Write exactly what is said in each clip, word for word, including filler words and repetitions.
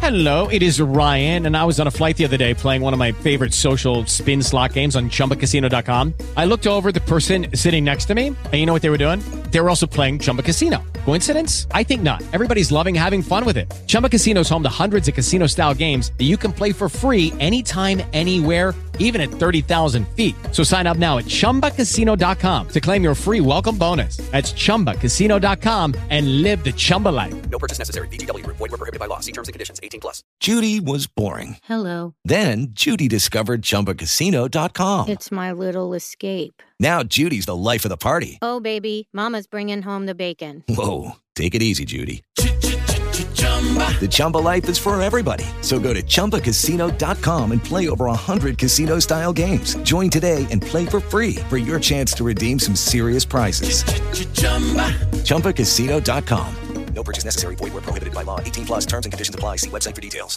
Hello, it is Ryan, and I was on a flight the other day playing one of my favorite social spin slot games on Chumba Casino dot com. I looked over at the person sitting next to me, and you know what they were doing? They were also playing Chumba Casino. Coincidence? I think not. Everybody's loving having fun with it. Chumba Casino is home to hundreds of casino-style games that you can play for free anytime, anywhere, even at thirty thousand feet. So sign up now at Chumba Casino dot com to claim your free welcome bonus. That's Chumba Casino dot com and live the Chumba life. No purchase necessary. V G W. Void where prohibited by law. See terms and conditions. eighteen plus. Judy was boring. Hello. Then Judy discovered Chumba Casino dot com. It's my little escape. Now Judy's the life of the party. Oh, baby, mama's bringing home the bacon. Whoa, take it easy, Judy. The Chumba life is for everybody. So go to Chumba Casino dot com and play over one hundred casino-style games. Join today and play for free for your chance to redeem some serious prizes. Chumba Casino dot com. No purchase necessary. Void where prohibited by law. eighteen plus terms and conditions apply. See website for details.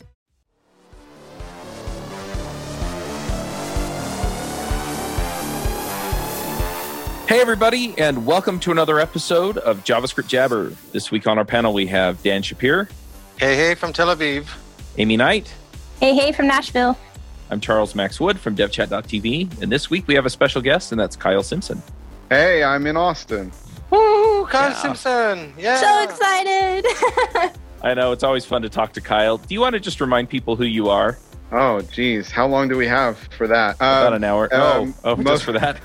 Hey, everybody, and welcome to another episode of JavaScript Jabber. This week on our panel, we have Dan Shapir. Hey, hey, from Tel Aviv. Amy Knight. Hey, hey, from Nashville. I'm Charles Max Wood from dev chat dot t v. And this week, we have a special guest, and that's Kyle Simpson. Hey, I'm in Austin. Woo, Kyle Yeah. Simpson. Yeah. So excited. I know, it's always fun to talk to Kyle. Do you want to just remind people who you are? Oh, geez. How long do we have for that? About Um, an hour. um, oh, oh most- just for that?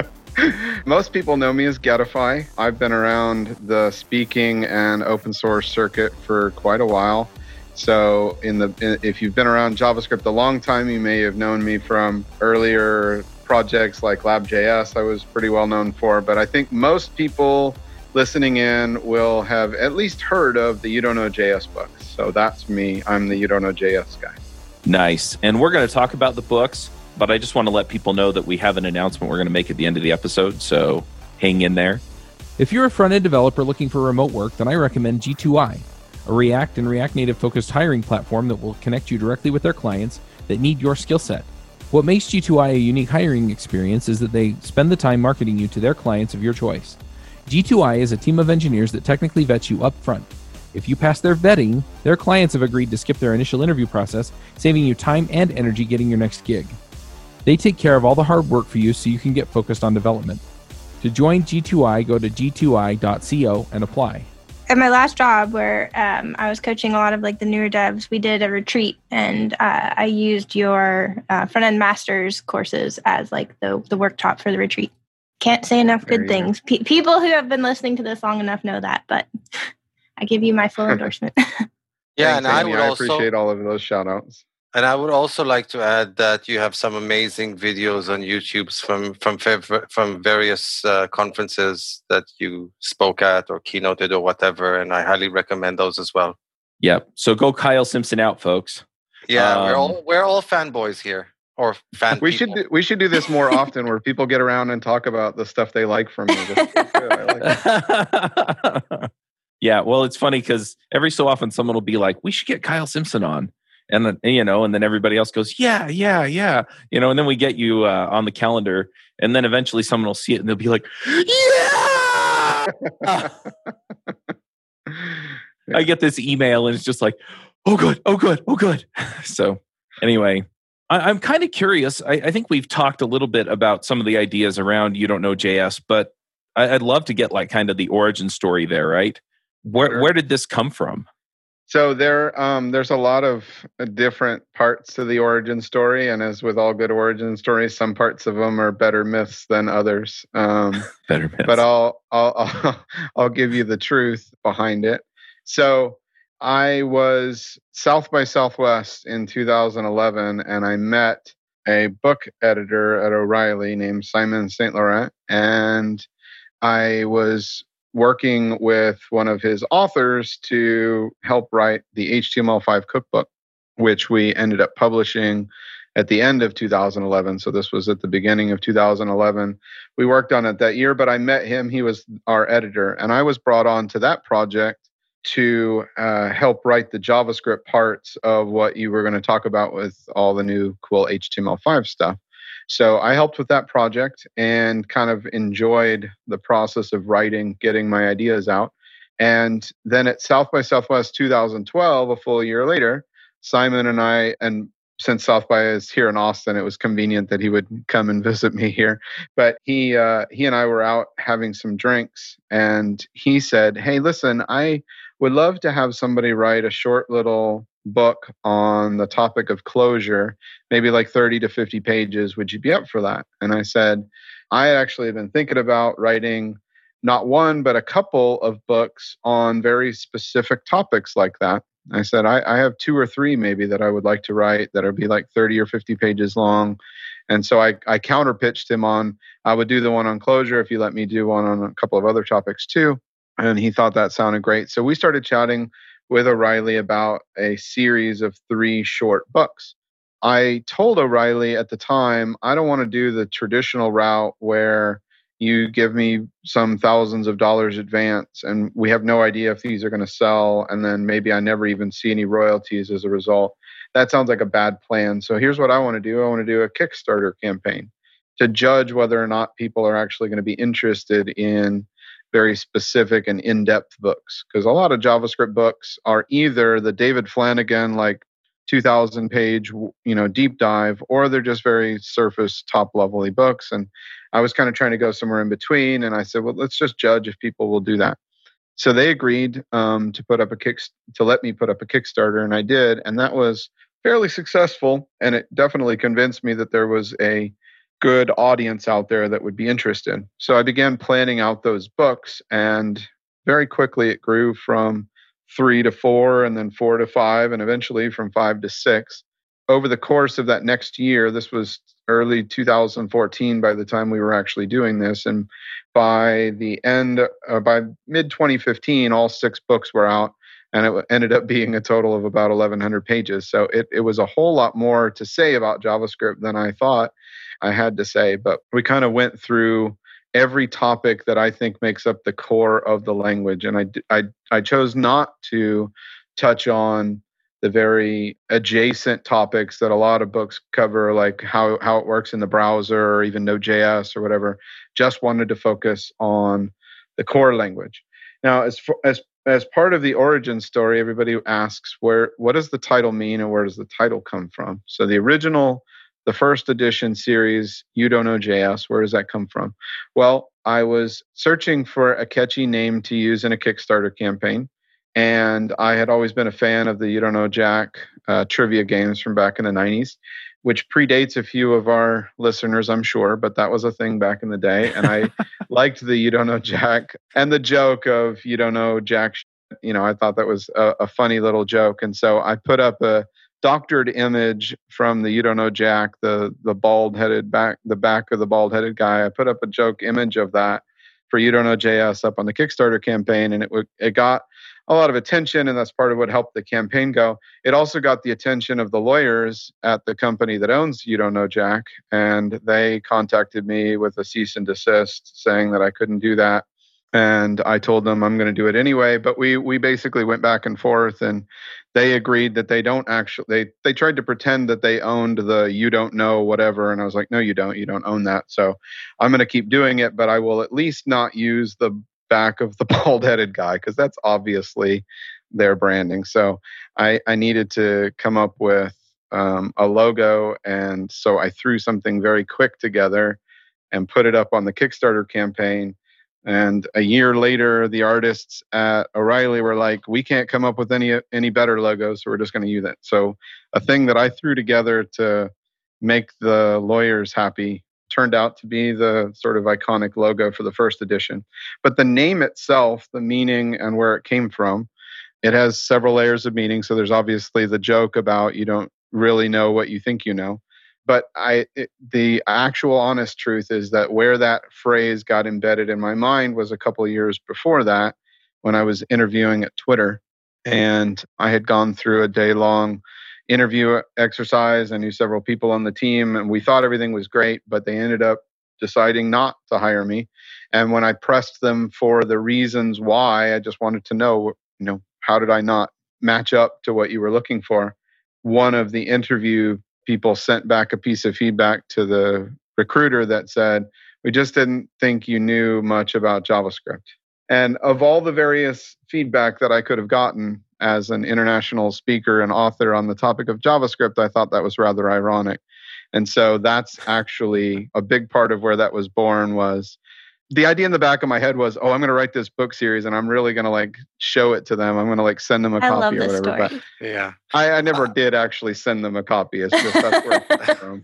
Most people know me as Getify. I've been around the speaking and open source circuit for quite a while. So in the in, if you've been around JavaScript a long time, you may have known me from earlier projects like Lab.js I was pretty well known for. But I think most people listening in will have at least heard of the You Don't Know J S books. So that's me. I'm the You Don't Know J S guy. Nice. And we're going to talk about the books, but I just want to let people know that we have an announcement we're going to make at the end of the episode, so hang in there. If you're a front-end developer looking for remote work, then I recommend G two I, a React and React Native focused hiring platform that will connect you directly with their clients that need your skill set. What makes G two I a unique hiring experience is that they spend the time marketing you to their clients of your choice. G two I is a team of engineers that technically vets you up front. If you pass their vetting, their clients have agreed to skip their initial interview process, saving you time and energy getting your next gig. They take care of all the hard work for you so you can get focused on development. To join G two I, go to G two I dot co and apply. At my last job, where um, I was coaching a lot of like the newer devs, we did a retreat, and uh, I used your uh, front end masters courses as like the the worktop for the retreat. Can't say enough There good you things. Pe- people who have been listening to this long enough know that, but I give you my full endorsement. Yeah, Thanks, and I Amy. would I also appreciate all of those shout outs. and I would also like to add that you have some amazing videos on YouTube from from fav- from various uh, conferences that you spoke at or keynoted or whatever, and I highly recommend those as well. Yep. So go Kyle Simpson out, folks. Yeah, we're Um, all we're all fanboys here, or fan. We people. should do, we should do this more often, where people get around and talk about the stuff they like from me. That's, that's good. I like it. Yeah, well, it's funny because every so often someone will be like, we should get Kyle Simpson on. And then, you know, and then everybody else goes, yeah, yeah, yeah. You know, and then we get you uh, on the calendar. And then eventually someone will see it and they'll be like, yeah! Uh, I get this email and it's just like, oh, good, oh, good, oh, good. So anyway, I, I'm kind of curious. I, I think we've talked a little bit about some of the ideas around You Don't Know J S, but I, I'd love to get like kind of the origin story there, right? Where Sure. where did this come from? So there, um, there's a lot of uh, different parts to the origin story, and as with all good origin stories, some parts of them are better myths than others. Um, Better myths. but I'll, I'll I'll I'll give you the truth behind it. So I was South by Southwest in two thousand eleven, and I met a book editor at O'Reilly named Simon Saint Laurent, and I was working with one of his authors to help write the H T M L five cookbook, which we ended up publishing at the end of two thousand eleven. So this was at the beginning of two thousand eleven. We worked on it that year, but I met him. He was our editor, and I was brought on to that project to uh, help write the JavaScript parts of what you were going to talk about with all the new cool H T M L five stuff. So I helped with that project and kind of enjoyed the process of writing, getting my ideas out. And then at South by Southwest two thousand twelve, a full year later, Simon and I, and since South by is here in Austin, it was convenient that he would come and visit me here. But he uh, he and I were out having some drinks, and he said, "Hey, listen, I would love to have somebody write a short little book on the topic of closure, maybe like thirty to fifty pages. Would you be up for that?" And I said, I actually have been thinking about writing not one, but a couple of books on very specific topics like that. I said, I, I have two or three maybe that I would like to write that would be like thirty or fifty pages long. And so I, I counter pitched him on, I would do the one on closure if you let me do one on a couple of other topics too. And he thought that sounded great. So we started chatting with O'Reilly about a series of three short books. I told O'Reilly at the time, I don't want to do the traditional route where you give me some thousands of dollars advance and we have no idea if these are going to sell, and then maybe I never even see any royalties as a result. That sounds like a bad plan. So here's what I want to do. I want to do a Kickstarter campaign to judge whether or not people are actually going to be interested in very specific and in-depth books. Because a lot of JavaScript books are either the David Flanagan, like two thousand page, you know, deep dive, or they're just very surface, top-level books. And I was kind of trying to go somewhere in between. And I said, well, let's just judge if people will do that. So they agreed um, to put up a kick, to let me put up a Kickstarter, and I did. And that was fairly successful. And it definitely convinced me that there was a good audience out there that would be interested. So I began planning out those books, and very quickly it grew from three to four, and then four to five, and eventually from five to six. Over the course of that next year, this was early two thousand fourteen by the time we were actually doing this. And by the end, uh, by mid twenty fifteen, all six books were out, and it ended up being a total of about eleven hundred pages. So it, it was a whole lot more to say about JavaScript than I thought I had to say. But we kind of went through every topic that I think makes up the core of the language. And I, I, I chose not to touch on the very adjacent topics that a lot of books cover, like how, how it works in the browser or even Node.js or whatever. Just wanted to focus on the core language. Now, as for, as as part of the origin story, everybody asks, where what does the title mean and where does the title come from? So the original, the first edition series, You Don't Know J S, where does that come from? Well, I was searching for a catchy name to use in a Kickstarter campaign. And I had always been a fan of the You Don't Know Jack uh, trivia games from back in the nineties, which predates a few of our listeners, I'm sure, but that was a thing back in the day. And I liked the You Don't Know Jack and the joke of You Don't Know Jack. You know, I thought that was a, a funny little joke. And so I put up a doctored image from the You Don't Know Jack, the the bald-headed back, the back of the bald-headed guy. I put up a joke image of that for You Don't Know J S up on the Kickstarter campaign, and it w- it got a lot of attention, and that's part of what helped the campaign go. It also got the attention of the lawyers at the company that owns You Don't Know Jack, and they contacted me with a cease and desist saying that I couldn't do that. And I told them I'm going to do it anyway. But we we basically went back and forth, and they agreed that they don't actually, they, they tried to pretend that they owned the You Don't Know whatever. And I was like, no, you don't. You don't own that. So I'm going to keep doing it, but I will at least not use the back of the bald-headed guy, because that's obviously their branding. So I, I needed to come up with um, a logo. And so I threw something very quick together and put it up on the Kickstarter campaign. And a year later, the artists at O'Reilly were like, we can't come up with any any better logos, so we're just going to use it. So a thing that I threw together to make the lawyers happy turned out to be the sort of iconic logo for the first edition. But the name itself, the meaning and where it came from, it has several layers of meaning. So there's obviously the joke about you don't really know what you think you know. But I, it, the actual honest truth is that where that phrase got embedded in my mind was a couple of years before that, when I was interviewing at Twitter. And I had gone through a day-long interview exercise. I knew several people on the team, and we thought everything was great, but they ended up deciding not to hire me. And when I pressed them for the reasons why, I just wanted to know, you know, how did I not match up to what you were looking for? One of the interview people sent back a piece of feedback to the recruiter that said, we just didn't think you knew much about JavaScript. And of all the various feedback that I could have gotten as an international speaker and author on the topic of JavaScript, I thought that was rather ironic. And so that's actually a big part of where that was born. Was the idea in the back of my head was, oh, I'm going to write this book series and I'm really going to like show it to them. I'm going to like send them a I copy love or this whatever. story. But Yeah. I, I never uh, did actually send them a copy. It's just that's where it comes from.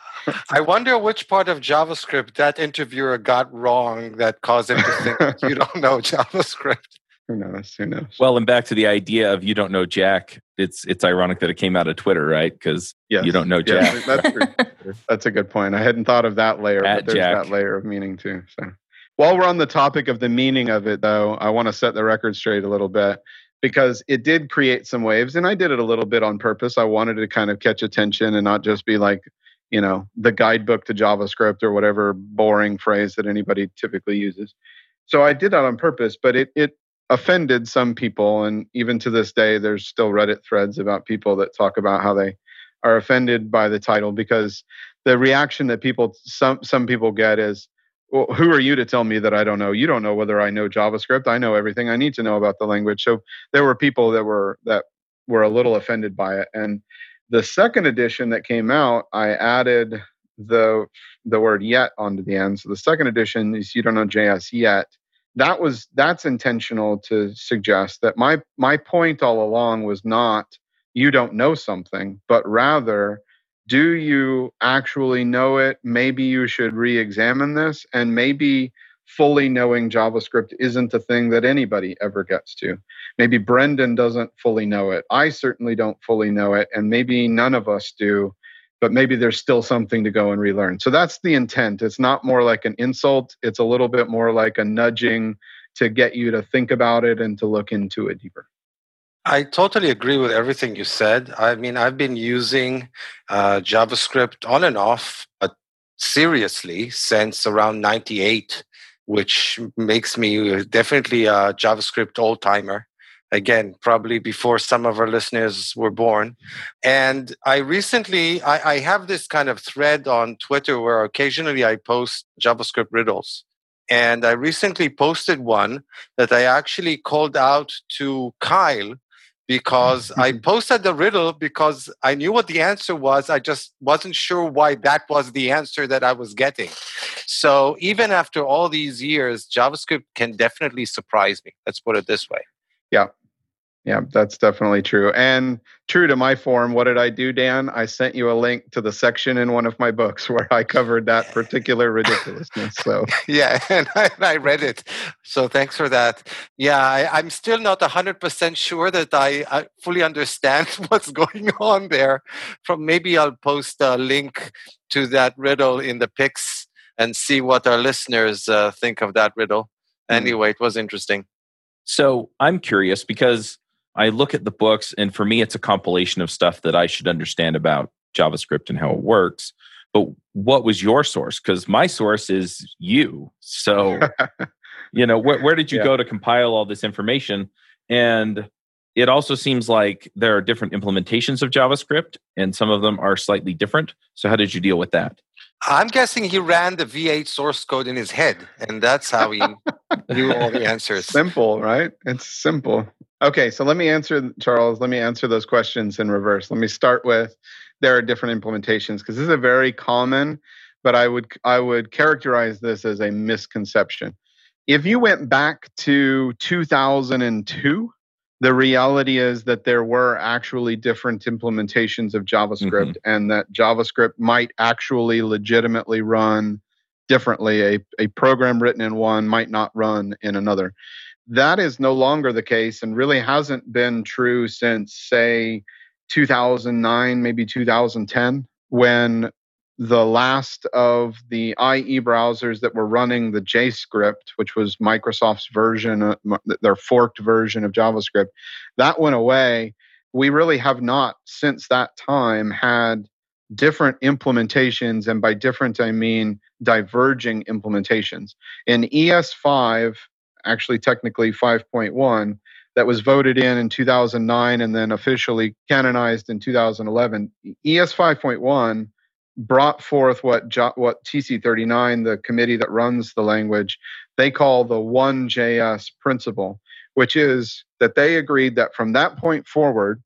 I wonder which part of JavaScript that interviewer got wrong that caused him to think that you don't know JavaScript. Who knows? Who knows? Well, and back to the idea of you don't know Jack. It's it's ironic that it came out of Twitter, right? Because yes. you don't know Jack. Yes, that's true. That's a good point. I hadn't thought of that layer, At but there's Jack. that layer of meaning too. So, while we're on the topic of the meaning of it, though, I want to set the record straight a little bit because it did create some waves, and I did it a little bit on purpose. I wanted to kind of catch attention and not just be like, you know, the guidebook to JavaScript or whatever boring phrase that anybody typically uses. So I did that on purpose, but it it offended some people. And even to this day, there's still Reddit threads about people that talk about how they are offended by the title because the reaction that people, some some people get is, well, who are you to tell me that I don't know? You don't know whether I know JavaScript. I know everything I need to know about the language. So there were people that were that were a little offended by it. And the second edition that came out, I added the the word yet onto the end. So the second edition is you don't know J S yet. That was that's intentional to suggest that my my point all along was not you don't know something, but rather, do you actually know it? Maybe you should re-examine this, and maybe fully knowing JavaScript isn't a thing that anybody ever gets to. Maybe Brendan doesn't fully know it. I certainly don't fully know it, and maybe none of us do, but maybe there's still something to go and relearn. So that's the intent. It's not more like an insult. It's a little bit more like a nudging to get you to think about it and to look into it deeper. I totally agree with everything you said. I mean, I've been using uh, JavaScript on and off, but seriously, since around ninety-eight, which makes me definitely a JavaScript old-timer. Again, probably before some of our listeners were born. And I recently, I, I have this kind of thread on Twitter where occasionally I post JavaScript riddles. And I recently posted one that I actually called out to Kyle because I posted the riddle because I knew what the answer was. I just wasn't sure why that was the answer that I was getting. So even after all these years, JavaScript can definitely surprise me. Let's put it this way. Yeah. Yeah, that's definitely true. And true to my form, what did I do, Dan? I sent you a link to the section in one of my books where I covered that particular ridiculousness. So yeah, and I, and I read it. So thanks for that. Yeah, I, I'm still not one hundred percent sure that I, I fully understand what's going on there. From maybe I'll post a link to that riddle in the pics and see what our listeners uh, think of that riddle. Anyway, it was interesting. So I'm curious because I look at the books, and for me, it's a compilation of stuff that I should understand about JavaScript and how it works. But what was your source? Because my source is you. So, you know, where, where did you yeah. go to compile all this information? And it also seems like there are different implementations of JavaScript, and some of them are slightly different. So how did you deal with that? I'm guessing he ran the V eight source code in his head, and that's how he knew all the answers. Simple, right? It's simple. Okay, so let me answer, Charles, let me answer those questions in reverse. Let me start with, there are different implementations, because this is a very common, but I would I would characterize this as a misconception. If you went back to two thousand two, the reality is that there were actually different implementations of JavaScript, mm-hmm. and that JavaScript might actually legitimately run differently. A, a program written in one might not run in another. That is no longer the case, and really hasn't been true since, say, two thousand nine, maybe two thousand ten, when the last of the I E browsers that were running the JScript, which was Microsoft's version, their forked version of JavaScript, that went away. We really have not, since that time, had different implementations, and by different, I mean diverging implementations. In E S five, actually technically five point one, that was voted in in two thousand nine and then officially canonized in two thousand eleven, E S five point one brought forth what jo- what T C thirty-nine, the committee that runs the language, they call the one J S principle, which is that they agreed that from that point forward,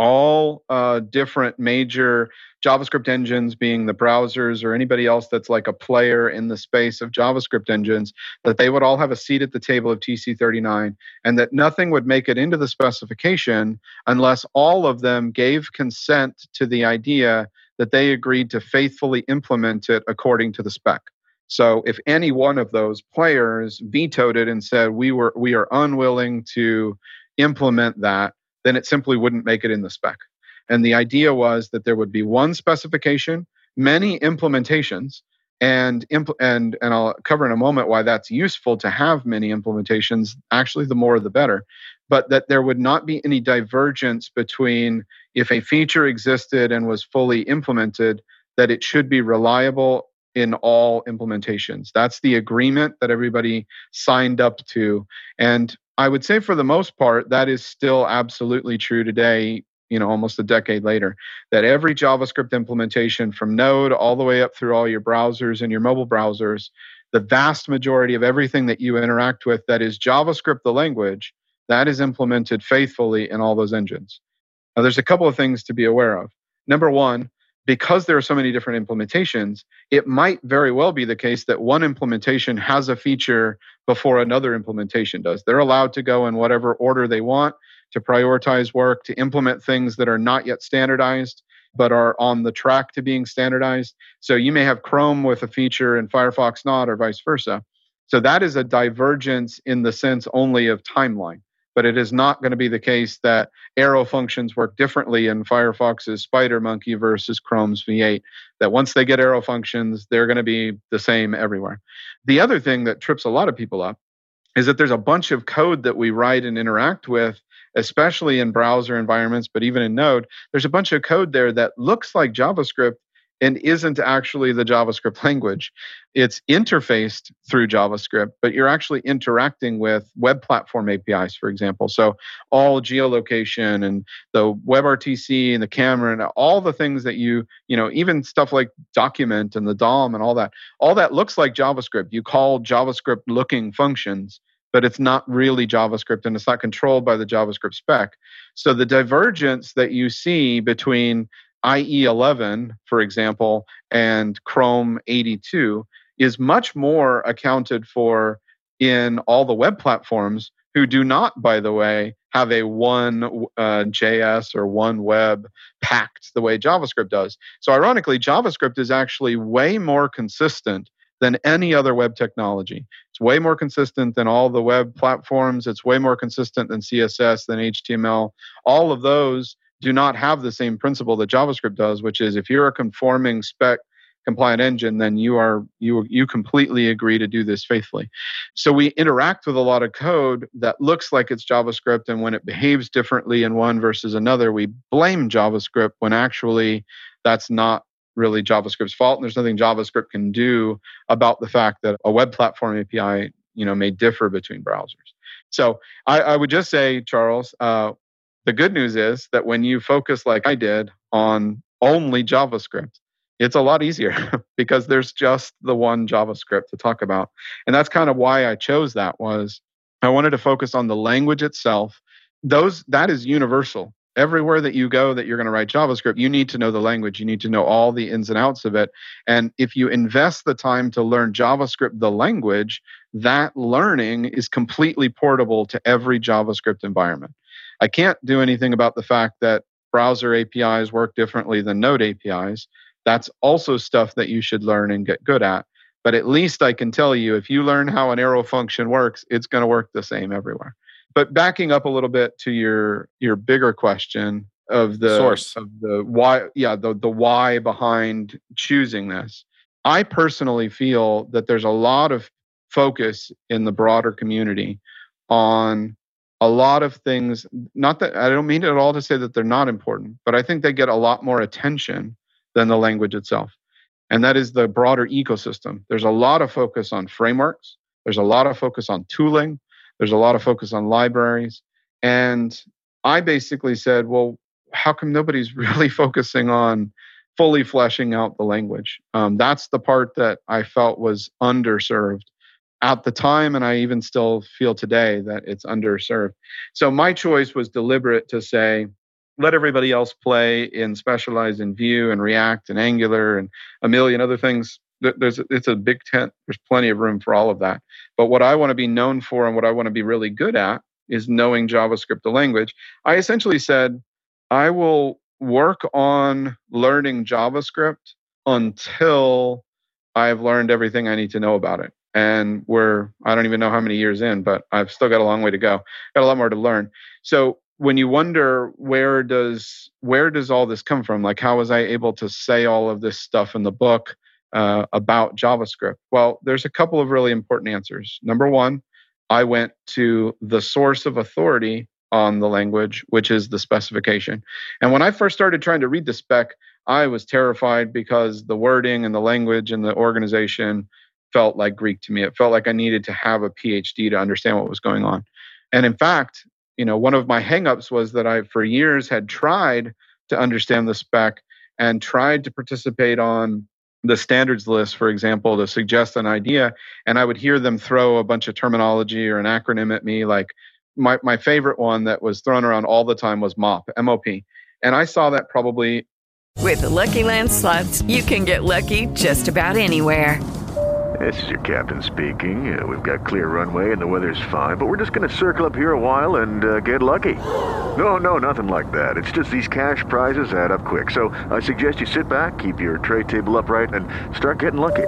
all uh, different major JavaScript engines, being the browsers or anybody else that's like a player in the space of JavaScript engines, that they would all have a seat at the table of T C thirty-nine, and that nothing would make it into the specification unless all of them gave consent to the idea that they agreed to faithfully implement it according to the spec. So if any one of those players vetoed it and said we were we are unwilling to implement that, then it simply wouldn't make it in the spec. And the idea was that there would be one specification, many implementations, and impl- and and I'll cover in a moment why that's useful to have many implementations. Actually, the more the better. But that there would not be any divergence between if a feature existed and was fully implemented, that it should be reliable in all implementations. That's the agreement that everybody signed up to. And I would say for the most part, that is still absolutely true today, you know, almost a decade later, that every JavaScript implementation from Node all the way up through all your browsers and your mobile browsers, the vast majority of everything that you interact with that is JavaScript, the language, that is implemented faithfully in all those engines. Now, there's a couple of things to be aware of. Number one, because there are so many different implementations, it might very well be the case that one implementation has a feature before another implementation does. They're allowed to go in whatever order they want to prioritize work, to implement things that are not yet standardized, but are on the track to being standardized. So you may have Chrome with a feature and Firefox not, or vice versa. So that is a divergence in the sense only of timeline. But it is not going to be the case that arrow functions work differently in Firefox's SpiderMonkey versus Chrome's V eight, that once they get arrow functions, they're going to be the same everywhere. The other thing that trips a lot of people up is that there's a bunch of code that we write and interact with, especially in browser environments, but even in Node, there's a bunch of code there that looks like JavaScript and isn't actually the JavaScript language. It's interfaced through JavaScript, but you're actually interacting with web platform A P Is, for example. So all geolocation and the WebRTC and the camera and all the things that you, you know, even stuff like document and the D O M and all that, all that looks like JavaScript. You call JavaScript looking functions, but it's not really JavaScript and it's not controlled by the JavaScript spec. So the divergence that you see between I E eleven, for example, and Chrome eighty-two is much more accounted for in all the web platforms who do not, by the way, have a one uh, J S or one web packed the way JavaScript does. So ironically, JavaScript is actually way more consistent than any other web technology. It's way more consistent than all the web platforms. It's way more consistent than C S S, than H T M L. All of those do not have the same principle that JavaScript does, which is if you're a conforming spec compliant engine, then you are you you completely agree to do this faithfully. So we interact with a lot of code that looks like it's JavaScript, and when it behaves differently in one versus another, we blame JavaScript when actually that's not really JavaScript's fault, and there's nothing JavaScript can do about the fact that a web platform A P I, you know, may differ between browsers. So I, I would just say, Charles, uh, the good news is that when you focus like I did on only JavaScript, it's a lot easier because there's just the one JavaScript to talk about. And that's kind of why I chose that. Was I wanted to focus on the language itself. Those that is universal. Everywhere that you go that you're going to write JavaScript, you need to know the language. You need to know all the ins and outs of it. And if you invest the time to learn JavaScript, the language, that learning is completely portable to every JavaScript environment. I can't do anything about the fact that browser A P Is work differently than Node A P Is. That's also stuff that you should learn and get good at. But at least I can tell you, if you learn how an arrow function works, it's going to work the same everywhere. But backing up a little bit to your your bigger question of the source of the why, yeah, the the why behind choosing this. I personally feel that there's a lot of focus in the broader community on a lot of things. Not that I don't mean it at all to say that they're not important, but I think they get a lot more attention than the language itself. And that is the broader ecosystem. There's a lot of focus on frameworks. There's a lot of focus on tooling. There's a lot of focus on libraries. And I basically said, well, how come nobody's really focusing on fully fleshing out the language. Um, that's the part that I felt was underserved at the time, and I even still feel today that it's underserved. So my choice was deliberate to say, let everybody else play and specialize in Vue and React and Angular and a million other things. There's, it's a big tent. There's plenty of room for all of that. But what I want to be known for and what I want to be really good at is knowing JavaScript, the language. I essentially said, I will work on learning JavaScript until I've learned everything I need to know about it. And we're, I don't even know how many years in, but I've still got a long way to go. Got a lot more to learn. So when you wonder where does where does all this come from? Like, how was I able to say all of this stuff in the book uh, about JavaScript? Well, there's a couple of really important answers. Number one, I went to the source of authority on the language, which is the specification. And when I first started trying to read the spec, I was terrified because the wording and the language and the organization felt like Greek to me. It felt like I needed to have a PhD to understand what was going on. And in fact, you know, one of my hangups was that I, for years, had tried to understand the spec and tried to participate on the standards list, for example, to suggest an idea. And I would hear them throw a bunch of terminology or an acronym at me. Like my, my favorite one that was thrown around all the time was MOP, M O P. And I saw that probably. With the Lucky Land Slots, you can get lucky just about anywhere. This is your captain speaking. Uh, we've got clear runway and the weather's fine, but we're just going to circle up here a while and uh, get lucky. No, no, nothing like that. It's just these cash prizes add up quick. So I suggest you sit back, keep your tray table upright, and start getting lucky.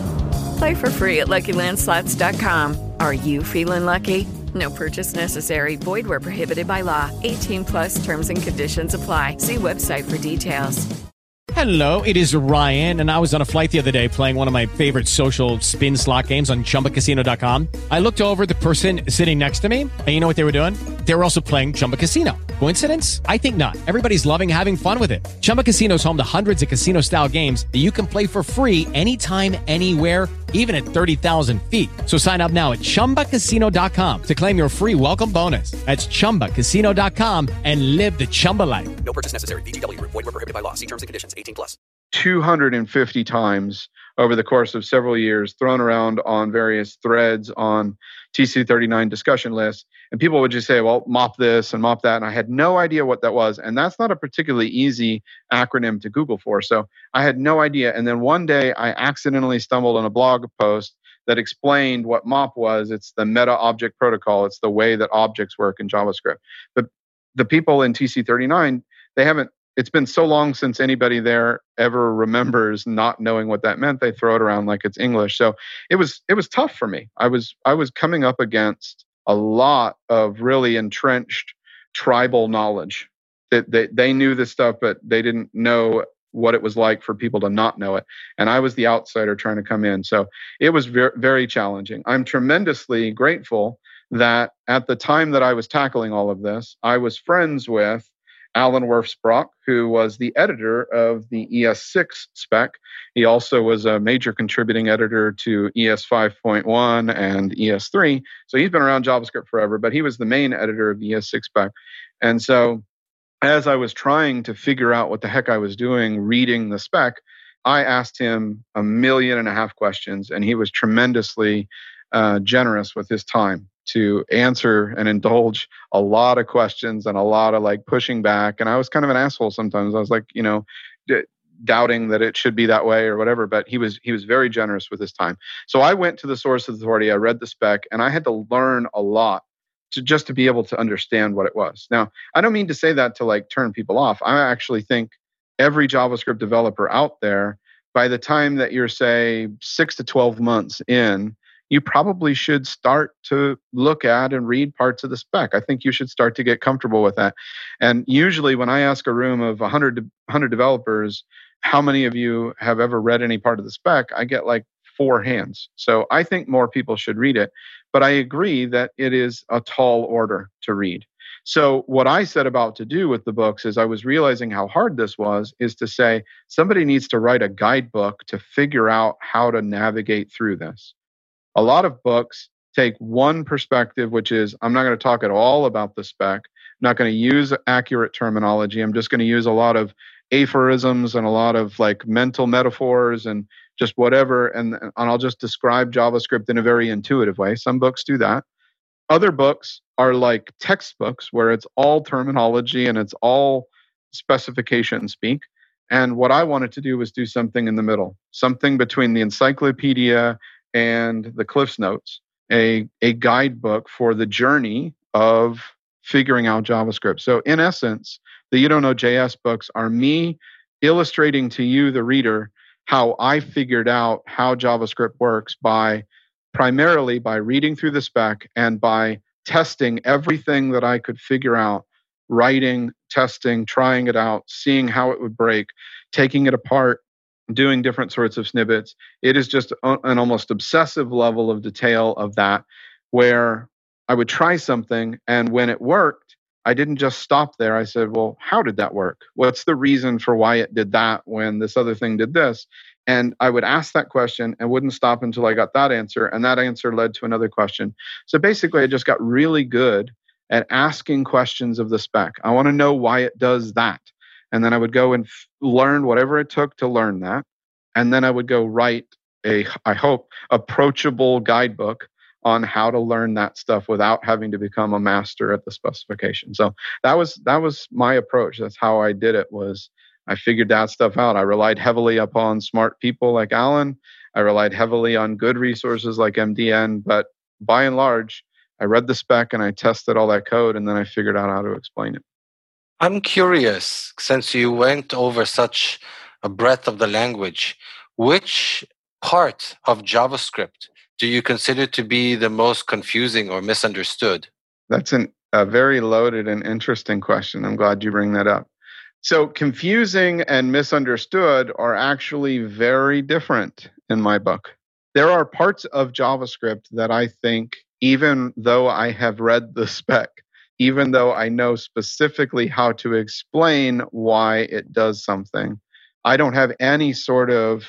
Play for free at Lucky Land Slots dot com. Are you feeling lucky? No purchase necessary. Void where prohibited by law. eighteen plus terms and conditions apply. See website for details. Hello, it is Ryan, and I was on a flight the other day playing one of my favorite social spin slot games on Chumba Casino dot com. I looked over at the person sitting next to me, and you know what they were doing? They were also playing Chumba Casino. Coincidence? I think not. Everybody's loving having fun with it. Chumba Casino is home to hundreds of casino-style games that you can play for free anytime, anywhere, even at thirty thousand feet. So sign up now at Chumba Casino dot com to claim your free welcome bonus. That's Chumba Casino dot com and live the Chumba life. No purchase necessary. V G W. Void where prohibited by law. See terms and conditions. eighteen plus. two hundred fifty times over the course of several years, thrown around on various threads on T C thirty-nine discussion lists. And people would just say, well, mop this and mop that. And I had no idea what that was. And that's not a particularly easy acronym to Google for. So I had no idea. And then one day I accidentally stumbled on a blog post that explained what mop was. It's the meta object protocol. It's the way that objects work in JavaScript. But the people in T C thirty-nine, they haven't, it's been so long since anybody there ever remembers not knowing what that meant. They throw it around like it's English. So it was, it was tough for me. I was, I was coming up against a lot of really entrenched tribal knowledge that they, they knew this stuff, but they didn't know what it was like for people to not know it. And I was the outsider trying to come in. So it was very, very challenging. I'm tremendously grateful that at the time that I was tackling all of this, I was friends with Alan Werfsbrock, who was the editor of the E S six spec. He also was a major contributing editor to E S five point one and E S three. So he's been around JavaScript forever, but he was the main editor of the E S six spec. And so as I was trying to figure out what the heck I was doing reading the spec, I asked him a million and a half questions, and he was tremendously uh, generous with his time to answer and indulge a lot of questions and a lot of like pushing back. And I was kind of an asshole sometimes. I was like, you know, d- doubting that it should be that way or whatever, but he was, he was very generous with his time. So I went to the source of authority, I read the spec, and I had to learn a lot to just to be able to understand what it was. Now, I don't mean to say that to like turn people off. I actually think every JavaScript developer out there, by the time that you're say six to twelve months in, you probably should start to look at and read parts of the spec. I think you should start to get comfortable with that. And usually when I ask a room of one hundred, one hundred developers, how many of you have ever read any part of the spec? I get like four hands. So I think more people should read it. But I agree that it is a tall order to read. So what I set about to do with the books is I was realizing how hard this was, is to say somebody needs to write a guidebook to figure out how to navigate through this. A lot of books take one perspective, which is, I'm not going to talk at all about the spec. I'm not going to use accurate terminology. I'm just going to use a lot of aphorisms and a lot of like mental metaphors and just whatever. And, and I'll just describe JavaScript in a very intuitive way. Some books do that. Other books are like textbooks where it's all terminology and it's all specification speak. And what I wanted to do was do something in the middle, something between the encyclopedia and the Cliff's Notes, a, a guidebook for the journey of figuring out JavaScript. So in essence, the You Don't Know J S books are me illustrating to you, the reader, how I figured out how JavaScript works by primarily by reading through the spec and by testing everything that I could figure out, writing, testing, trying it out, seeing how it would break, taking it apart, doing different sorts of snippets. It is just an almost obsessive level of detail of that, where I would try something, and when it worked, I didn't just stop there. I said, well, how did that work? What's the reason for why it did that when this other thing did this? And I would ask that question and wouldn't stop until I got that answer. And that answer led to another question. So basically, I just got really good at asking questions of the spec. I want to know why it does that. And then I would go and f- learn whatever it took to learn that. And then I would go write a, I hope, approachable guidebook on how to learn that stuff without having to become a master at the specification. So that was that was my approach. That's how I did it. Was I figured that stuff out. I relied heavily upon smart people like Alan. I relied heavily on good resources like M D N. But by and large, I read the spec and I tested all that code, and then I figured out how to explain it. I'm curious, since you went over such a breadth of the language, which part of JavaScript do you consider to be the most confusing or misunderstood? That's an, a very loaded and interesting question. I'm glad you bring that up. So confusing and misunderstood are actually very different in my book. There are parts of JavaScript that I think, even though I have read the spec, even though I know specifically how to explain why it does something, I don't have any sort of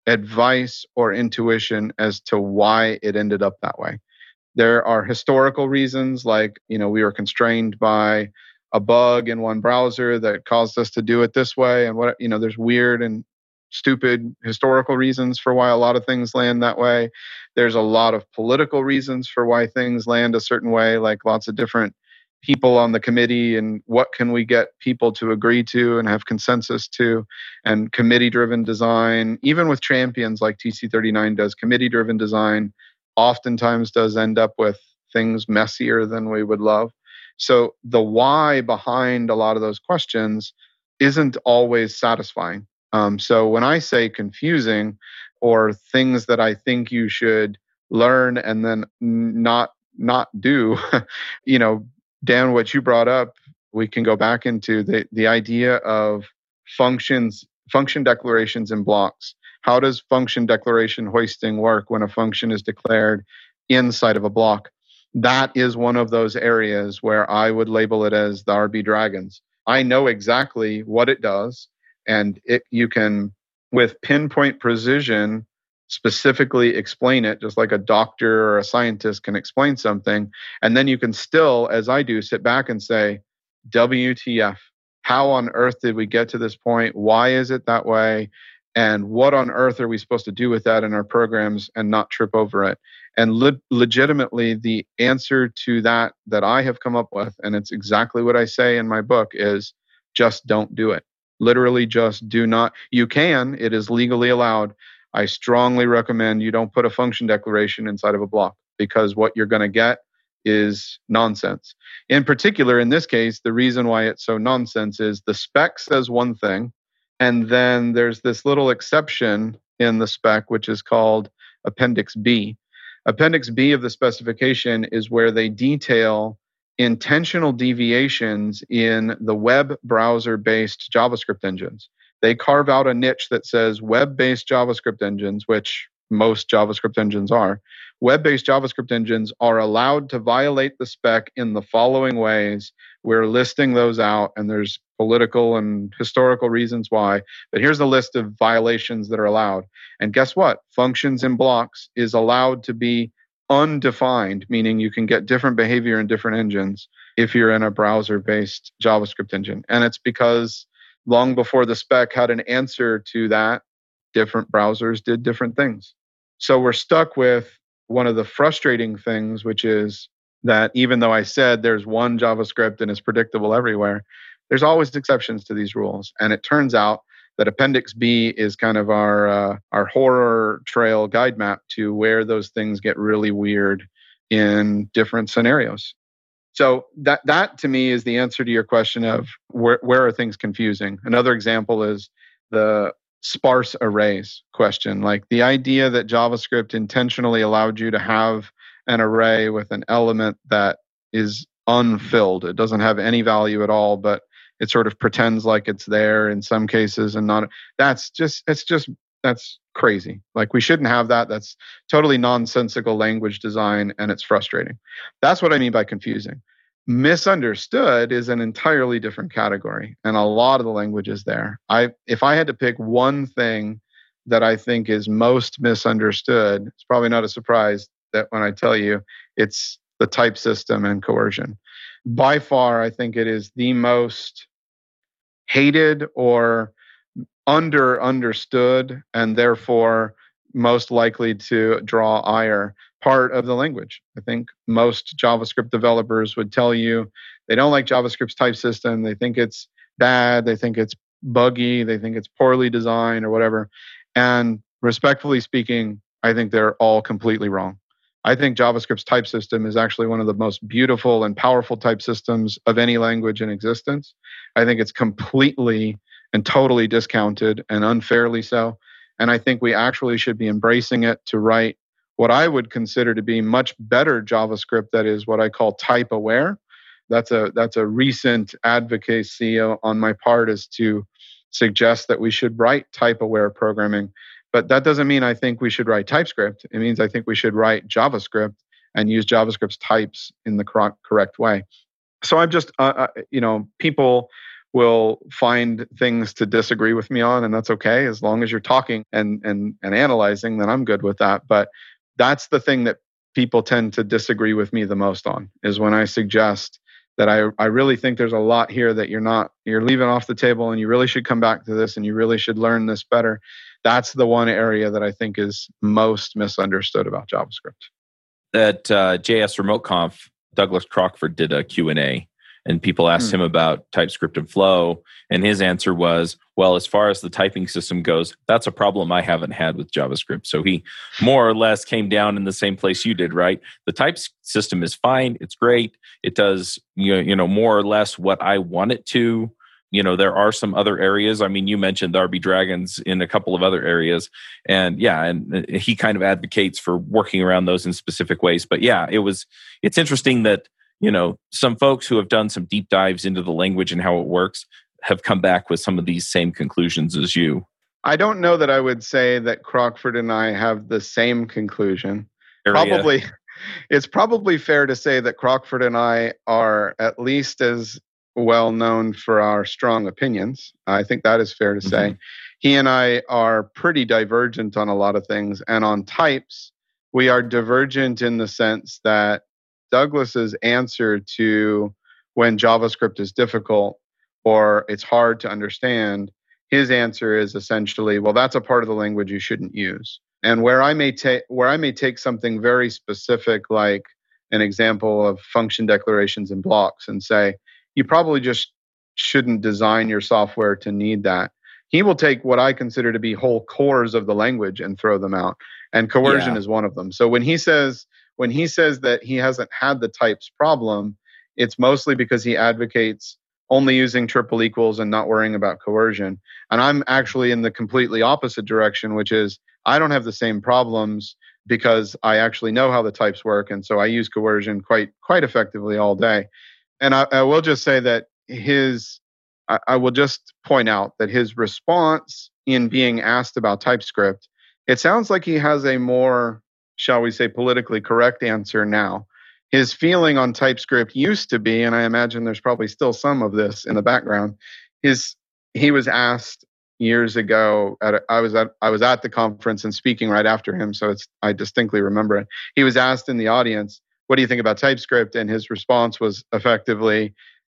advice or intuition as to why it ended up that way. There are historical reasons, like, you know, we were constrained by a bug in one browser that caused us to do it this way. And what, you know, there's weird and stupid historical reasons for why a lot of things land that way. There's a lot of political reasons for why things land a certain way, like lots of different people on the committee and what can we get people to agree to and have consensus to, and committee-driven design. Even with champions like T C thirty-nine does, committee-driven design oftentimes does end up with things messier than we would love. So the why behind a lot of those questions isn't always satisfying. Um, so when I say confusing or things that I think you should learn and then not not do, you know, Dan, what you brought up, we can go back into the, the idea of functions, function declarations and blocks. How does function declaration hoisting work when a function is declared inside of a block? That is one of those areas where I would label it as the R B dragons. I know exactly what it does, and it you can, with pinpoint precision, specifically explain it, just like a doctor or a scientist can explain something. And then you can still, as I do, sit back and say, W T F, how on earth did we get to this point? Why is it that way? And what on earth are we supposed to do with that in our programs and not trip over it? And le- legitimately, the answer to that that I have come up with, and it's exactly what I say in my book, is just don't do it. Literally, just do not. You can. It is legally allowed. I strongly recommend you don't put a function declaration inside of a block, because what you're going to get is nonsense. In particular, in this case, the reason why it's so nonsense is the spec says one thing, and then there's this little exception in the spec, which is called Appendix B. Appendix B of the specification is where they detail intentional deviations in the web browser-based JavaScript engines. They carve out a niche that says web-based JavaScript engines, which most JavaScript engines are. Web-based JavaScript engines are allowed to violate the spec in the following ways. We're listing those out, and there's political and historical reasons why. But here's a list of violations that are allowed. And guess what? Functions in blocks is allowed to be undefined, meaning you can get different behavior in different engines if you're in a browser-based JavaScript engine. And it's because long before the spec had an answer to that, different browsers did different things. So we're stuck with one of the frustrating things, which is that even though I said there's one JavaScript and it's predictable everywhere, there's always exceptions to these rules. And it turns out that Appendix B is kind of our uh, our horror trail guide map to where those things get really weird in different scenarios. So that that to me is the answer to your question of where where are things confusing. Another example is the sparse arrays question, like the idea that JavaScript intentionally allowed you to have an array with an element that is unfilled. It doesn't have any value at all, but it sort of pretends like it's there in some cases and not. That's just, it's just, that's crazy. Like we shouldn't have that. That's totally nonsensical language design and it's frustrating. That's what I mean by confusing. Misunderstood is an entirely different category, and a lot of the language is there. I, if I had to pick one thing that I think is most misunderstood, it's probably not a surprise that when I tell you it's the type system and coercion. By far, I think it is the most hated or under understood, and therefore most likely to draw ire part of the language. I think most JavaScript developers would tell you they don't like JavaScript's type system. They think it's bad. They think it's buggy. They think it's poorly designed or whatever. And respectfully speaking, I think they're all completely wrong. I think JavaScript's type system is actually one of the most beautiful and powerful type systems of any language in existence. I think it's completely and totally discounted and unfairly so. And I think we actually should be embracing it to write what I would consider to be much better JavaScript that is what I call type aware. That's a that's a recent advocacy on my part, is to suggest that we should write type aware programming. But that doesn't mean I think we should write TypeScript. It means I think we should write JavaScript and use JavaScript's types in the cor- correct way. So I'm just, uh, uh, you know, people will find things to disagree with me on, and that's okay. As long as you're talking and and and analyzing, then I'm good with that. But that's the thing that people tend to disagree with me the most on, is when I suggest that I, I really think there's a lot here that you're not, you're leaving off the table, and you really should come back to this and you really should learn this better. That's the one area that I think is most misunderstood about JavaScript. At uh, J S Remote Conf, Douglas Crockford did a Q and A, and people asked hmm. him about TypeScript and Flow, and his answer was, well, as far as the typing system goes, that's a problem I haven't had with JavaScript. So he more or less came down in the same place you did, right? The type system is fine. It's great. It does, you know, you know, more or less what I want it to. You know, there are some other areas. I mean, you mentioned R B Dragons in a couple of other areas. And yeah, and he kind of advocates for working around those in specific ways. But yeah, it was, it's interesting that, you know, some folks who have done some deep dives into the language and how it works have come back with some of these same conclusions as you. I don't know that I would say that Crockford and I have the same conclusion. Area. Probably, it's probably fair to say that Crockford and I are at least as well known for our strong opinions. I think that is fair to say. Mm-hmm. He and I are pretty divergent on a lot of things. And on types, we are divergent in the sense that Douglas's answer to when JavaScript is difficult or it's hard to understand, his answer is essentially, well, that's a part of the language you shouldn't use. And where I may take where I may take something very specific, like an example of function declarations and blocks, and say, you probably just shouldn't design your software to need that. He will take what I consider to be whole cores of the language and throw them out. And coercion yeah. is one of them. So when he says when he says that he hasn't had the types problem, it's mostly because he advocates only using triple equals and not worrying about coercion. And I'm actually in the completely opposite direction, which is I don't have the same problems because I actually know how the types work. And so I use coercion quite quite effectively all day. And I, I will just say that his, I, I will just point out that his response in being asked about TypeScript, it sounds like he has a more, shall we say, politically correct answer now. His feeling on TypeScript used to be, and I imagine there's probably still some of this in the background, his he was asked years ago, at a, I was at I was at the conference and speaking right after him, so it's I distinctly remember it. He was asked in the audience, what do you think about TypeScript? And his response was effectively,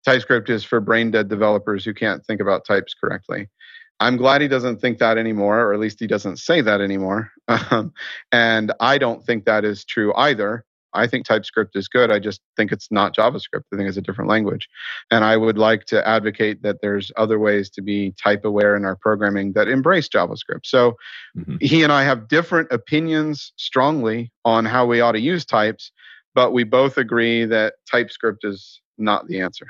TypeScript is for brain dead developers who can't think about types correctly. I'm glad he doesn't think that anymore, or at least he doesn't say that anymore. Um, and I don't think that is true either. I think TypeScript is good. I just think it's not JavaScript. I think it's a different language. And I would like to advocate that there's other ways to be type aware in our programming that embrace JavaScript. So mm-hmm. he and I have different opinions strongly on how we ought to use types, but we both agree that TypeScript is not the answer.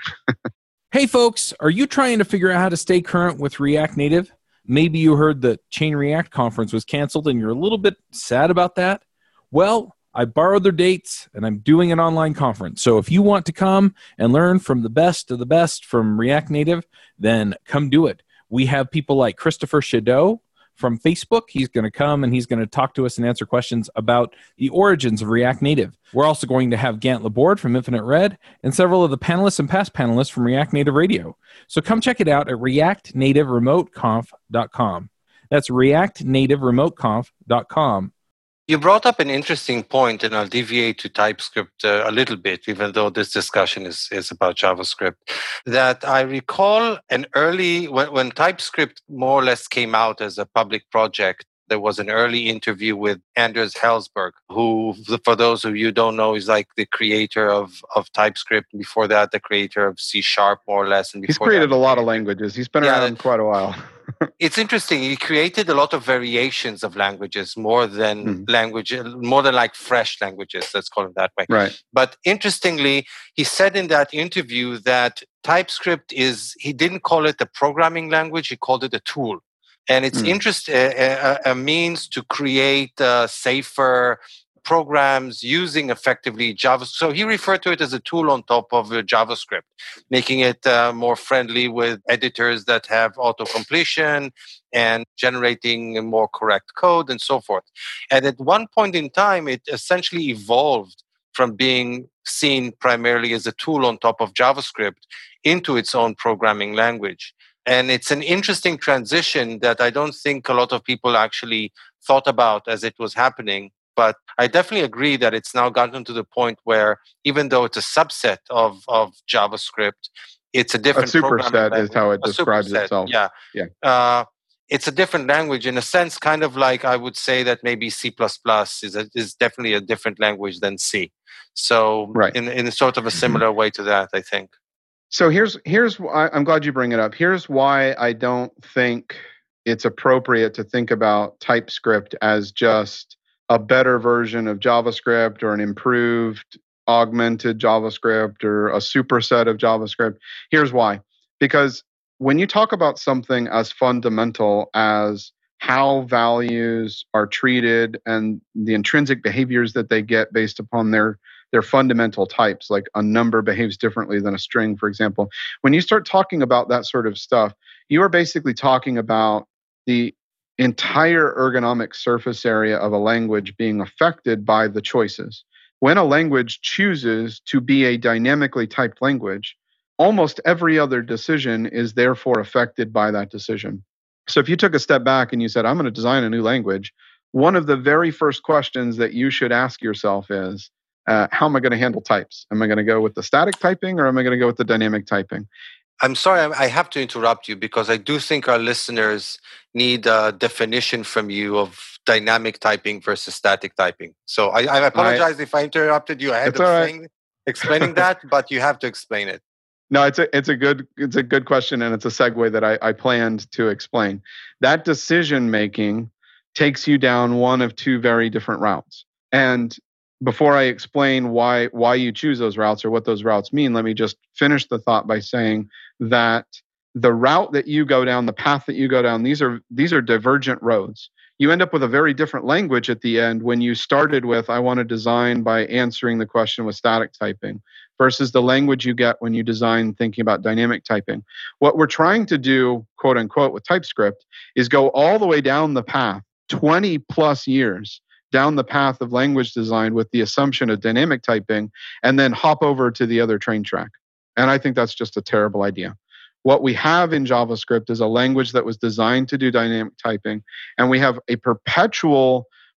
Hey folks, are you trying to figure out how to stay current with React Native? Maybe you heard the Chain React conference was canceled and you're a little bit sad about that. Well, I borrowed their dates and I'm doing an online conference. So if you want to come and learn from the best of the best from React Native, then come do it. We have people like Christopher Shadow from Facebook. He's going to come and he's going to talk to us and answer questions about the origins of React Native. We're also going to have Gant Laborde from Infinite Red and several of the panelists and past panelists from React Native Radio. So come check it out at react native remote conf dot com. That's react native remote conf dot com. You brought up an interesting point, and I'll deviate to TypeScript uh, a little bit, even though this discussion is, is about JavaScript, that I recall an early, when, when TypeScript more or less came out as a public project, there was an early interview with Anders Hellsberg, who, for those of you who don't know, is like the creator of, of TypeScript. Before that, the creator of C Sharp, more or less. And He's created that, a lot of languages. He's been yeah, around quite a while. It's interesting. He created a lot of variations of languages, more than mm. language, more than like fresh languages. Let's call it that way. Right. But interestingly, he said in that interview that TypeScript is, he didn't call it a programming language. He called it a tool. And it's mm. interest, a, a, a means to create uh, safer programs using effectively Java. So he referred to it as a tool on top of uh, JavaScript, making it uh, more friendly with editors that have auto-completion and generating more correct code and so forth. And at one point in time, it essentially evolved from being seen primarily as a tool on top of JavaScript into its own programming language. And it's an interesting transition that I don't think a lot of people actually thought about as it was happening. But I definitely agree that it's now gotten to the point where even though it's a subset of, of JavaScript, it's a different a superset is how it describes superset, itself. Yeah. yeah. Uh, it's a different language in a sense, kind of like I would say that maybe C plus plus is, a, is definitely a different language than C. So right. in, in sort of a similar way to that, I think. So here's here's why I'm glad you bring it up. Here's why I don't think it's appropriate to think about TypeScript as just a better version of JavaScript or an improved, augmented JavaScript or a superset of JavaScript. Here's why. Because when you talk about something as fundamental as how values are treated and the intrinsic behaviors that they get based upon their their fundamental types, like a number behaves differently than a string, for example. When you start talking about that sort of stuff, you are basically talking about the entire ergonomic surface area of a language being affected by the choices. When a language chooses to be a dynamically typed language, almost every other decision is therefore affected by that decision. So if you took a step back and you said, I'm going to design a new language, one of the very first questions that you should ask yourself is, uh, how am I going to handle types? Am I going to go with the static typing or am I going to go with the dynamic typing? I'm sorry, I have to interrupt you because I do think our listeners need a definition from you of dynamic typing versus static typing. So I, I apologize I, if I interrupted you ahead of saying, right. explaining that, but you have to explain it. No, it's a it's a good it's a good question, and it's a segue that I, I planned to explain. That decision making takes you down one of two very different routes. And before I explain why why you choose those routes or what those routes mean, let me just finish the thought by saying that the route that you go down, the path that you go down, these are these are divergent roads. You end up with a very different language at the end when you started with, I want to design by answering the question with static typing, versus the language you get when you design thinking about dynamic typing. What we're trying to do, quote unquote, with TypeScript is go all the way down the path, twenty plus years down the path of language design with the assumption of dynamic typing, and then hop over to the other train track. And I think that's just a terrible idea. What we have in JavaScript is a language that was designed to do dynamic typing, and we have a perpetual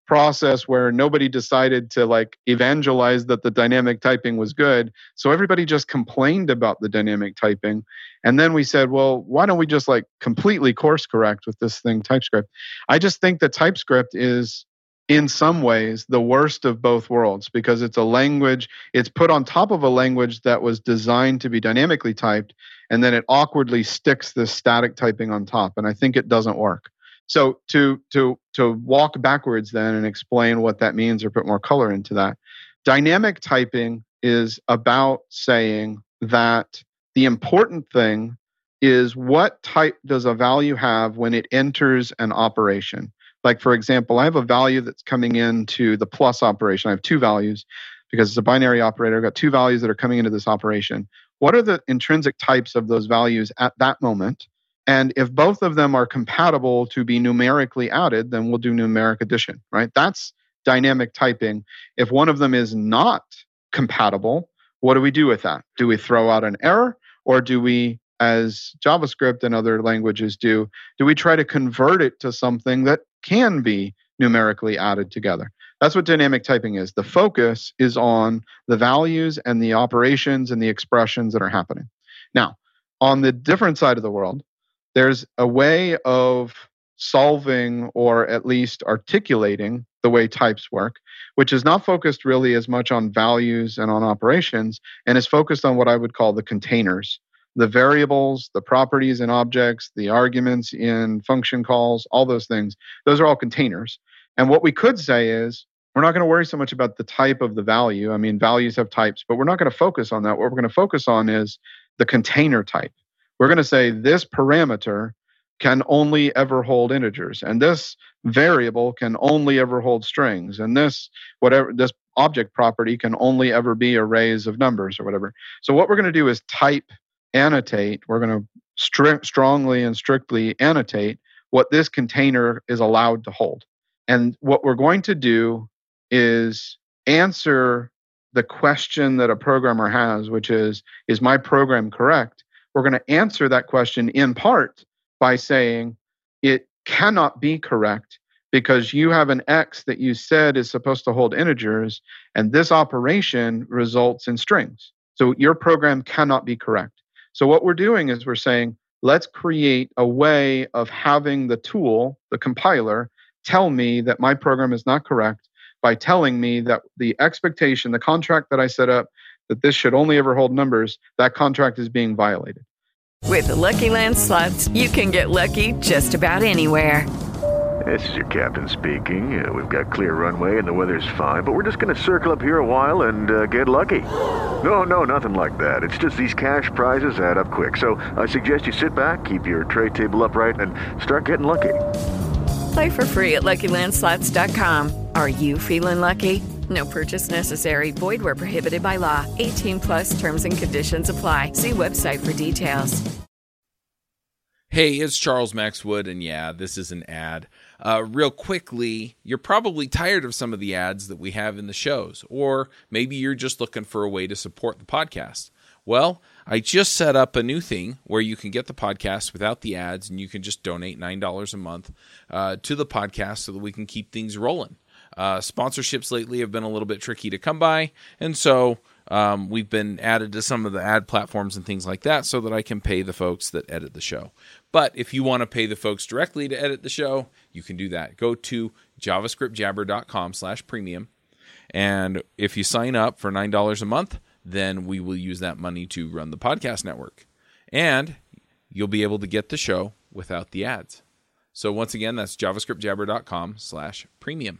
process where nobody decided to like evangelize that the dynamic typing was good. So everybody just complained about the dynamic typing. And then we said, well, why don't we just like completely course correct with this thing, TypeScript? I just think that TypeScript is in some ways the worst of both worlds because it's a language, it's put on top of a language that was designed to be dynamically typed. And then it awkwardly sticks this static typing on top. And I think it doesn't work. So to to to walk backwards then and explain what that means or put more color into that, dynamic typing is about saying that the important thing is what type does a value have when it enters an operation. Like, for example, I have a value that's coming into the plus operation. I have two values because it's a binary operator. I've got two values that are coming into this operation. What are the intrinsic types of those values at that moment? And if both of them are compatible to be numerically added, then we'll do numeric addition, right? That's dynamic typing. If one of them is not compatible, what do we do with that? Do we throw out an error, or do we, as JavaScript and other languages do, do we try to convert it to something that can be numerically added together? That's what dynamic typing is. The focus is on the values and the operations and the expressions that are happening. Now, on the different side of the world, there's a way of solving or at least articulating the way types work, which is not focused really as much on values and on operations, and is focused on what I would call the containers, the variables, the properties in objects, the arguments in function calls, all those things. Those are all containers. And what we could say is, we're not going to worry so much about the type of the value. I mean, values have types, but we're not going to focus on that. What we're going to focus on is the container type. We're going to say this parameter can only ever hold integers, and this variable can only ever hold strings, and this whatever this object property can only ever be arrays of numbers or whatever. So what we're going to do is type annotate. We're going to stri- strongly and strictly annotate what this container is allowed to hold. And what we're going to do is answer the question that a programmer has, which is, is my program correct? We're going to answer that question in part by saying it cannot be correct because you have an X that you said is supposed to hold integers, and this operation results in strings. So your program cannot be correct. So what we're doing is we're saying, let's create a way of having the tool, the compiler, tell me that my program is not correct by telling me that the expectation, the contract that I set up, that this should only ever hold numbers, that contract is being violated. With the Lucky Land Slots, you can get lucky just about anywhere. This is your captain speaking. Uh, we've got clear runway and the weather's fine, but we're just going to circle up here a while and uh, get lucky. No, no, nothing like that. It's just these cash prizes add up quick. So I suggest you sit back, keep your tray table upright, and start getting lucky. Play for free at Lucky Land Slots dot com. Are you feeling lucky? No purchase necessary. Void where prohibited by law. eighteen plus terms and conditions apply. See website for details. Hey, it's Charles Max Wood, and yeah, this is an ad. Uh, real quickly, you're probably tired of some of the ads that we have in the shows, or maybe you're just looking for a way to support the podcast. Well, I just set up a new thing where you can get the podcast without the ads, and you can just donate nine dollars a month uh, to the podcast so that we can keep things rolling. Uh, sponsorships lately have been a little bit tricky to come by, and so um, we've been added to some of the ad platforms and things like that so that I can pay the folks that edit the show. But if you want to pay the folks directly to edit the show, you can do that. Go to javascriptjabber.com slash premium, and if you sign up for nine dollars a month, then we will use that money to run the podcast network. And you'll be able to get the show without the ads. So once again, that's javascriptjabber.com slash premium.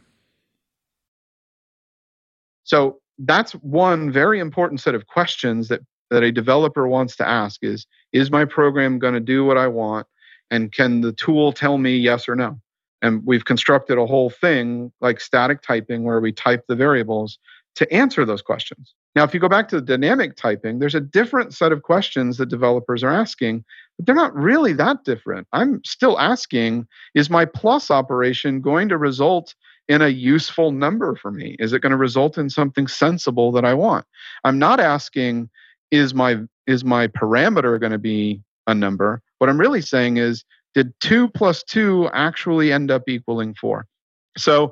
So that's one very important set of questions that, that a developer wants to ask is, is my program going to do what I want? And can the tool tell me yes or no? And we've constructed a whole thing like static typing where we type the variables to answer those questions. Now, if you go back to the dynamic typing, there's a different set of questions that developers are asking, but they're not really that different. I'm still asking, is my plus operation going to result in a useful number for me? Is it going to result in something sensible that I want? I'm not asking, is my is my parameter going to be a number? What I'm really saying is, did two plus two actually end up equaling four? So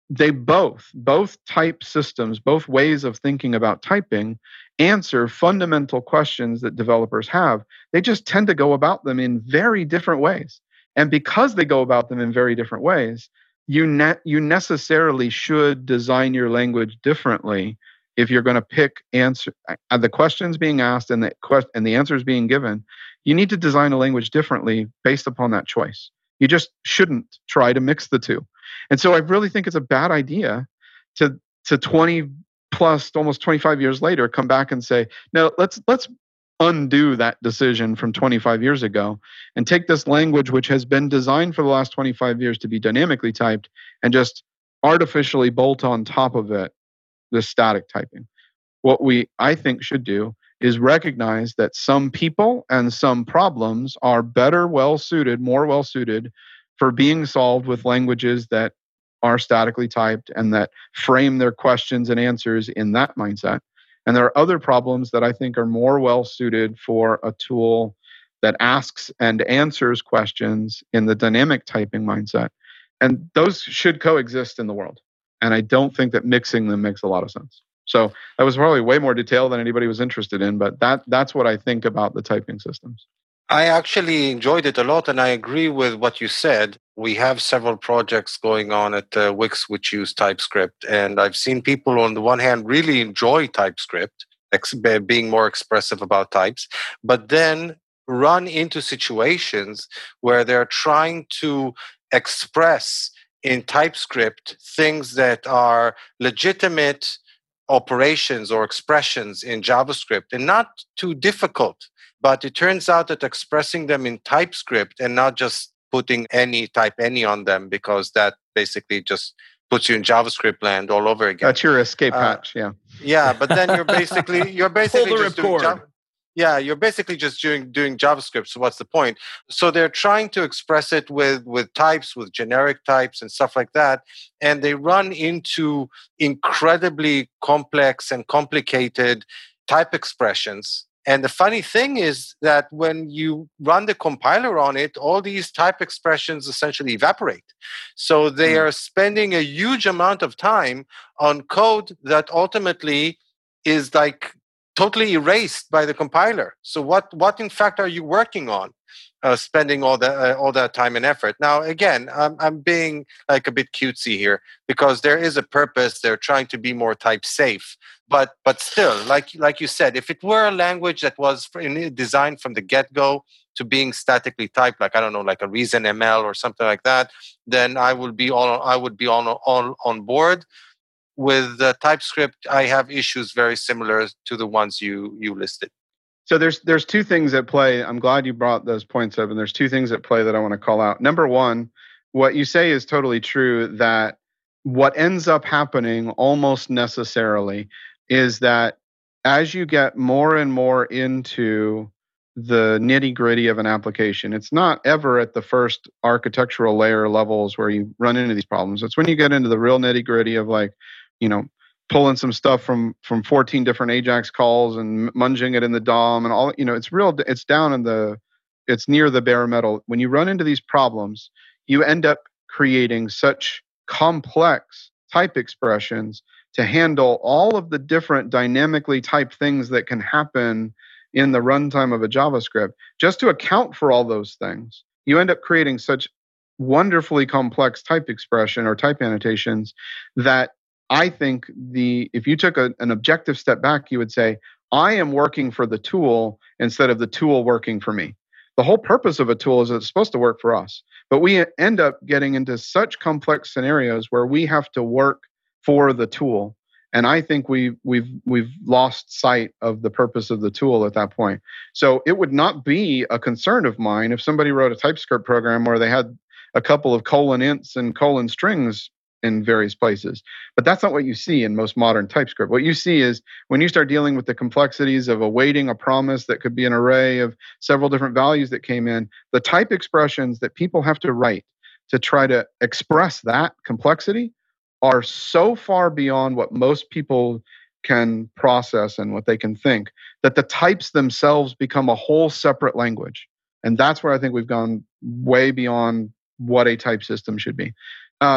they both, both type systems, both ways of thinking about typing answer fundamental questions that developers have. They just tend to go about them in very different ways. And because they go about them in very different ways, you ne- you necessarily should design your language differently if you're going to pick answer uh, the questions being asked and the quest- and the answers being given. You need to design a language differently based upon that choice. You just shouldn't try to mix the two. And so I really think it's a bad idea to to twenty plus, almost twenty-five years later, come back and say, no, let's let's undo that decision from twenty-five years ago and take this language, which has been designed for the last twenty-five years to be dynamically typed, and just artificially bolt on top of it the static typing. What we, I think, should do is recognize that some people and some problems are better well suited, more well suited for being solved with languages that are statically typed and that frame their questions and answers in that mindset. And there are other problems that I think are more well suited for a tool that asks and answers questions in the dynamic typing mindset. And those should coexist in the world. And I don't think that mixing them makes a lot of sense. So that was probably way more detail than anybody was interested in, but that that's what I think about the typing systems. I actually enjoyed it a lot, and I agree with what you said. We have several projects going on at uh, Wix which use TypeScript, and I've seen people on the one hand really enjoy TypeScript, ex- being more expressive about types, but then run into situations where they're trying to express in TypeScript things that are legitimate operations or expressions in JavaScript and not too difficult. But it turns out that expressing them in TypeScript and not just putting any type any on them, because that basically just puts you in JavaScript land all over again. That's your escape uh, hatch, yeah. Yeah, but then you're basically you're basically Pull the just doing ripcord. Java- yeah, you're basically just doing doing JavaScript. So what's the point? So they're trying to express it with with types, with generic types and stuff like that, and they run into incredibly complex and complicated type expressions. And the funny thing is that when you run the compiler on it, all these type expressions essentially evaporate. So they are spending a huge amount of time on code that ultimately is like totally erased by the compiler. So what, what in fact are you working on, uh, spending all that uh, all that time and effort? Now, again, I'm, I'm being like a bit cutesy here because there is a purpose. They're trying to be more type safe. But but still, like like you said, if it were a language that was designed from the get-go to being statically typed, like I don't know, like a Reason M L or something like that, then I would be all I would be on all on board. With uh, TypeScript, I have issues very similar to the ones you you listed. So there's there's two things at play. I'm glad you brought those points up, and there's two things at play that I want to call out. Number one, what you say is totally true, that what ends up happening almost necessarily is that as you get more and more into the nitty-gritty of an application, it's not ever at the first architectural layer levels where you run into these problems. It's when you get into the real nitty-gritty of, like, you know, pulling some stuff from from fourteen different Ajax calls and munging it in the D O M and all, you know, it's real, it's down in the, it's near the bare metal. When you run into these problems, you end up creating such complex type expressions to handle all of the different dynamically typed things that can happen in the runtime of a JavaScript. Just to account for all those things, you end up creating such wonderfully complex type expression or type annotations that I think the if you took a, an objective step back, you would say, I am working for the tool instead of the tool working for me. The whole purpose of a tool is that it's supposed to work for us. But we end up getting into such complex scenarios where we have to work for the tool. And I think we, we've we've lost sight of the purpose of the tool at that point. So it would not be a concern of mine if somebody wrote a TypeScript program where they had a couple of colon ints and colon strings in various places. But that's not what you see in most modern TypeScript. What you see is when you start dealing with the complexities of awaiting a promise that could be an array of several different values that came in, the type expressions that people have to write to try to express that complexity are so far beyond what most people can process and what they can think, that the types themselves become a whole separate language. And that's where I think we've gone way beyond what a type system should be. Uh,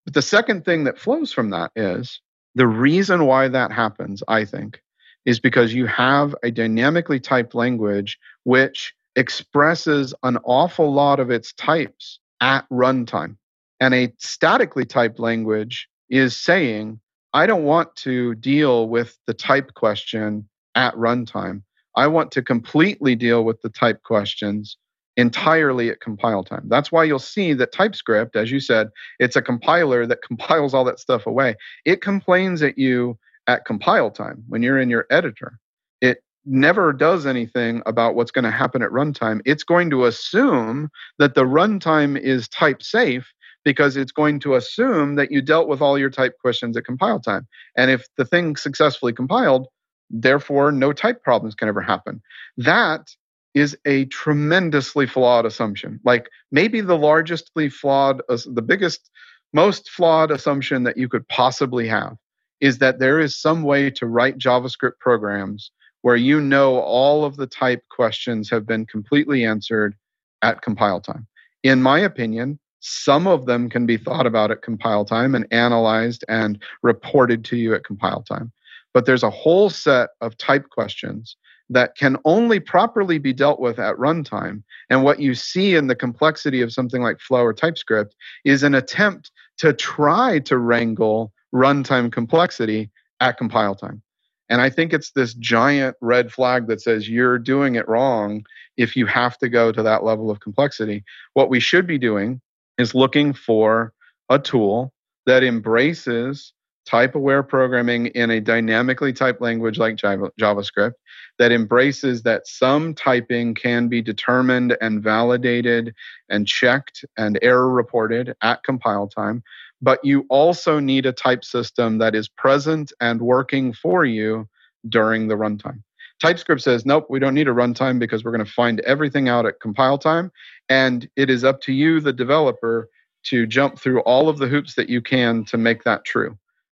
But the second thing that flows from that is the reason why that happens, I think, is because you have a dynamically typed language which expresses an awful lot of its types at runtime. And a statically typed language is saying, I don't want to deal with the type question at runtime. I want to completely deal with the type questions entirely at compile time. That's why you'll see that TypeScript, as you said, it's a compiler that compiles all that stuff away. It complains at you at compile time when you're in your editor. It never does anything about what's going to happen at runtime. It's going to assume that the runtime is type safe because it's going to assume that you dealt with all your type questions at compile time. And if the thing successfully compiled, therefore no type problems can ever happen. That is a tremendously flawed assumption. Like maybe the largestly flawed, uh, the biggest, most flawed assumption that you could possibly have is that there is some way to write JavaScript programs where you know all of the type questions have been completely answered at compile time. In my opinion, some of them can be thought about at compile time and analyzed and reported to you at compile time. But there's a whole set of type questions that can only properly be dealt with at runtime. And what you see in the complexity of something like Flow or TypeScript is an attempt to try to wrangle runtime complexity at compile time. And I think it's this giant red flag that says you're doing it wrong if you have to go to that level of complexity. What we should be doing is looking for a tool that embraces type-aware programming in a dynamically typed language like Java, JavaScript, that embraces that some typing can be determined and validated and checked and error reported at compile time. But you also need a type system that is present and working for you during the runtime. TypeScript says, nope, we don't need a runtime because we're going to find everything out at compile time. And it is up to you, the developer, to jump through all of the hoops that you can to make that true.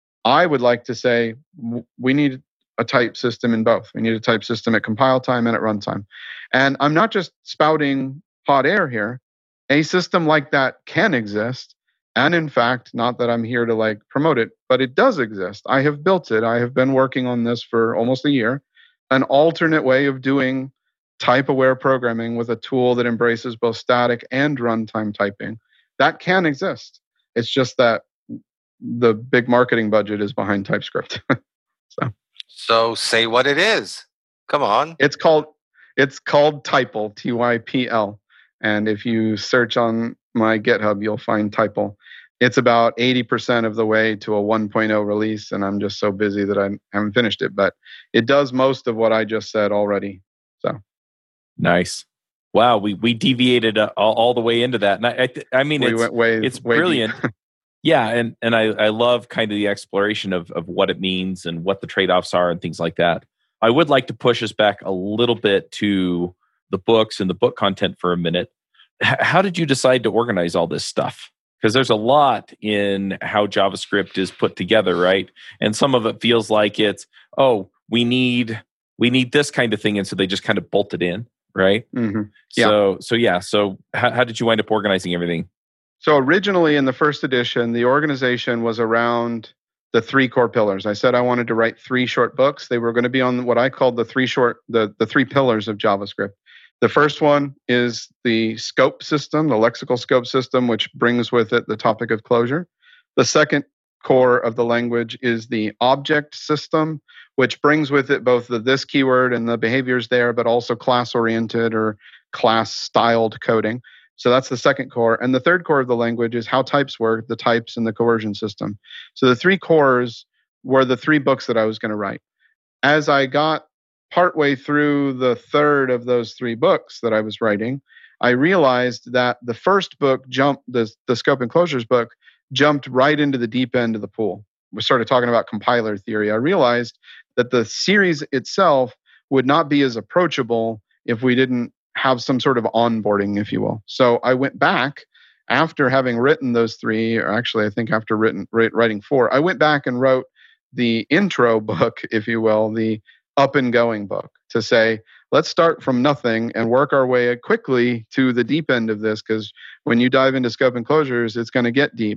I would like to say we need a type system in both. We need a type system at compile time and at runtime. And I'm not just spouting hot air here. A system like that can exist. And in fact, not that I'm here to like promote it, but it does exist. I have built it. I have been working on this for almost a year. An alternate way of doing type-aware programming with a tool that embraces both static and runtime typing. That can exist. It's just that the big marketing budget is behind TypeScript. so, so say what it is. Come on. It's called it's called Typel, T Y P L. And if you search on my GitHub, you'll find Typel. It's about eighty percent of the way to a one point oh release, and I'm just so busy that I haven't finished it. But it does most of what I just said already. So nice. Wow, we we deviated uh, all, all the way into that. And I I, I mean, we it's, went way, it's way brilliant. Deep. Yeah, and, and I, I love kind of the exploration of, of what it means and what the trade-offs are and things like that. I would like to push us back a little bit to the books and the book content for a minute. H- how did you decide to organize all this stuff? Because there's a lot in how JavaScript is put together, right? And some of it feels like it's, oh, we need we need this kind of thing, and so they just kind of bolt it in, right? Mm-hmm. Yeah. So so yeah. So how, how did you wind up organizing everything? So originally in the first edition, the organization was around the three core pillars. I said I wanted to write three short books. They were going to be on what I called the three short, the, the three pillars of JavaScript. The first one is the scope system, the lexical scope system, which brings with it the topic of closure. The second core of the language is the object system, which brings with it both the this keyword and the behaviors there, but also class-oriented or class-styled coding. So that's the second core. And the third core of the language is how types work, the types and the coercion system. So the three cores were the three books that I was going to write. As I got partway through the third of those three books that I was writing, I realized that the first book jumped, the, the scope and closures book, jumped right into the deep end of the pool. We started talking about compiler theory. I realized that the series itself would not be as approachable if we didn't have some sort of onboarding, if you will. So I went back after having written those three, or actually I think after written, writing four, I went back and wrote the intro book, if you will, the up and going book, to say, let's start from nothing and work our way quickly to the deep end of this, because when you dive into scope and closures, it's going to get deep.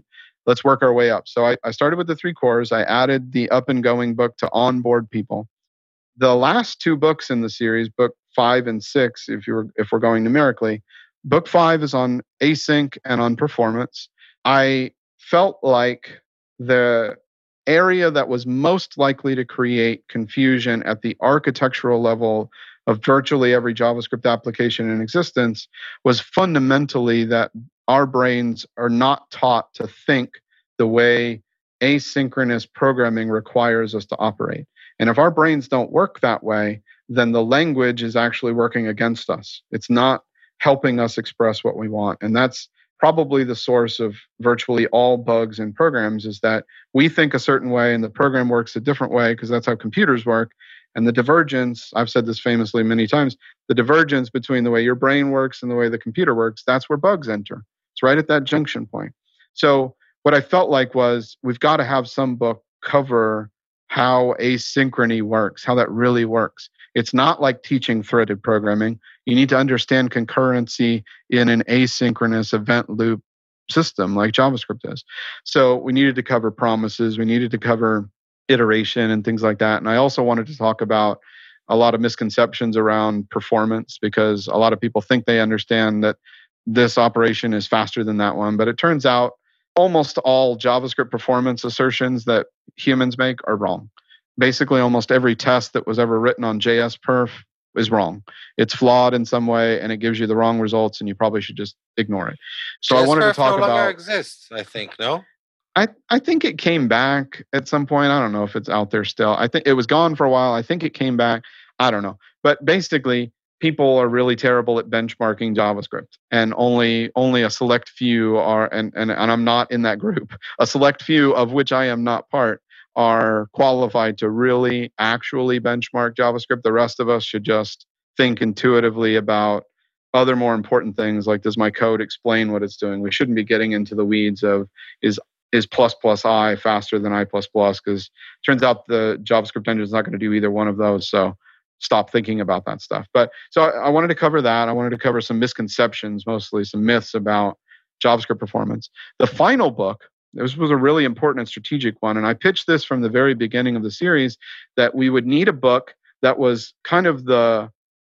let's work our way up. So I, I started with the three cores. I added the up and going book to onboard people. The last two books in the series, book five and six, if you're if we're going numerically, book five is on async and on performance. I felt like the area that was most likely to create confusion at the architectural level of virtually every JavaScript application in existence was fundamentally that our brains are not taught to think the way asynchronous programming requires us to operate. And if our brains don't work that way, then the language is actually working against us. It's not helping us express what we want. And that's probably the source of virtually all bugs in programs, is that we think a certain way and the program works a different way because that's how computers work. And the divergence, I've said this famously many times, the divergence between the way your brain works and the way the computer works, that's where bugs enter. It's right at that junction point. So what I felt like was we've got to have some book cover how asynchrony works, how that really works. It's not like teaching threaded programming. You need to understand concurrency in an asynchronous event loop system like JavaScript is. So we needed to cover promises. We needed to cover iteration and things like that. And I also wanted to talk about a lot of misconceptions around performance, because a lot of people think they understand that this operation is faster than that one. But it turns out almost all JavaScript performance assertions that humans make are wrong. Basically, almost every test that was ever written on J S Perf is wrong. It's flawed in some way, and it gives you the wrong results, and you probably should just ignore it. So I wanted to talk no about. longer exists, I think. No. I, I think it came back at some point. I don't know if it's out there still. I think it was gone for a while. I think it came back. I don't know. But basically, people are really terrible at benchmarking JavaScript, and only only a select few are, and, and, and I'm not in that group, a select few of which I am not part, are qualified to really actually benchmark JavaScript. The rest of us should just think intuitively about other more important things, like, does my code explain what it's doing? We shouldn't be getting into the weeds of is is plus plus I faster than I plus plus, because it turns out the JavaScript engine is not going to do either one of those. So stop thinking about that stuff. But so I, I wanted to cover that. I wanted to cover some misconceptions, mostly some myths about JavaScript performance. The final book, this was a really important and strategic one. And I pitched this from the very beginning of the series, that we would need a book that was kind of the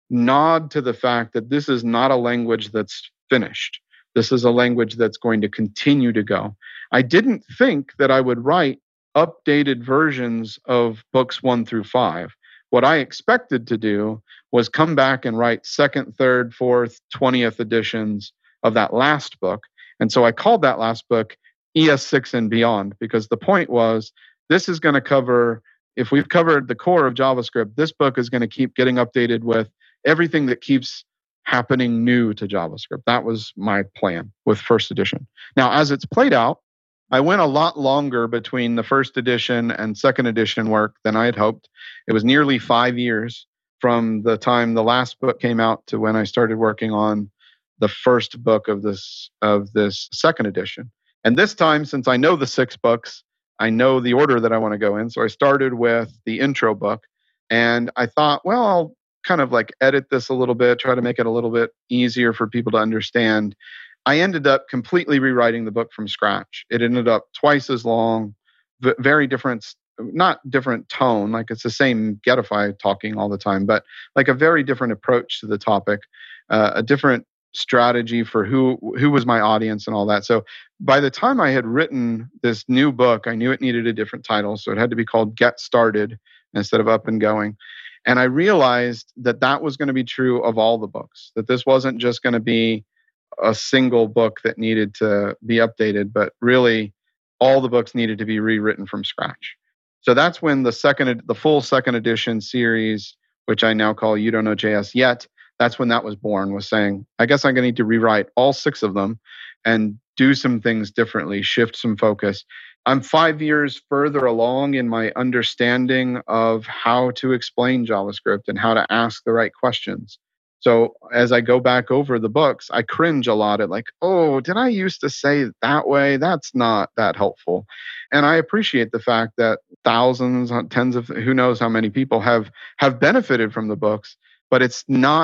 nod to the fact that this is not a language that's finished. This is a language that's going to continue to go. I didn't think that I would write updated versions of books one through five. What I expected to do was come back and write second, third, fourth, twentieth editions of that last book. And so I called that last book E S six and Beyond, because the point was, this is going to cover, if we've covered the core of JavaScript, this book is going to keep getting updated with everything that keeps happening new to JavaScript. That was my plan with first edition. Now, as it's played out, I went a lot longer between the first edition and second edition work than I had hoped. It was nearly five years from the time the last book came out to when I started working on the first book of this of this second edition. And this time, since I know the six books, I know the order that I want to go in. So I started with the intro book, and I thought, well, I'll kind of like edit this a little bit, try to make it a little bit easier for people to understand. I ended up completely rewriting the book from scratch. It ended up twice as long, v- very different, not different tone, like it's the same Getify talking all the time, but like a very different approach to the topic, uh, a different strategy for who who was my audience and all that. So by the time I had written this new book, I knew it needed a different title. So it had to be called Get Started instead of Up and Going. And I realized that that was going to be true of all the books, that this wasn't just going to be a single book that needed to be updated, but really all the books needed to be rewritten from scratch. So that's when the second, the full second edition series, which I now call You Don't Know J S Yet, that's when that was born, was saying, I guess I'm going to need to rewrite all six of them and do some things differently, shift some focus. I'm five years further along in my understanding of how to explain JavaScript and how to ask the right questions. So as I go back over the books, I cringe a lot at like, oh, did I used to say it that way? That's not that helpful. And I appreciate the fact that thousands, tens of, who knows how many people have have benefited from the books, but it's not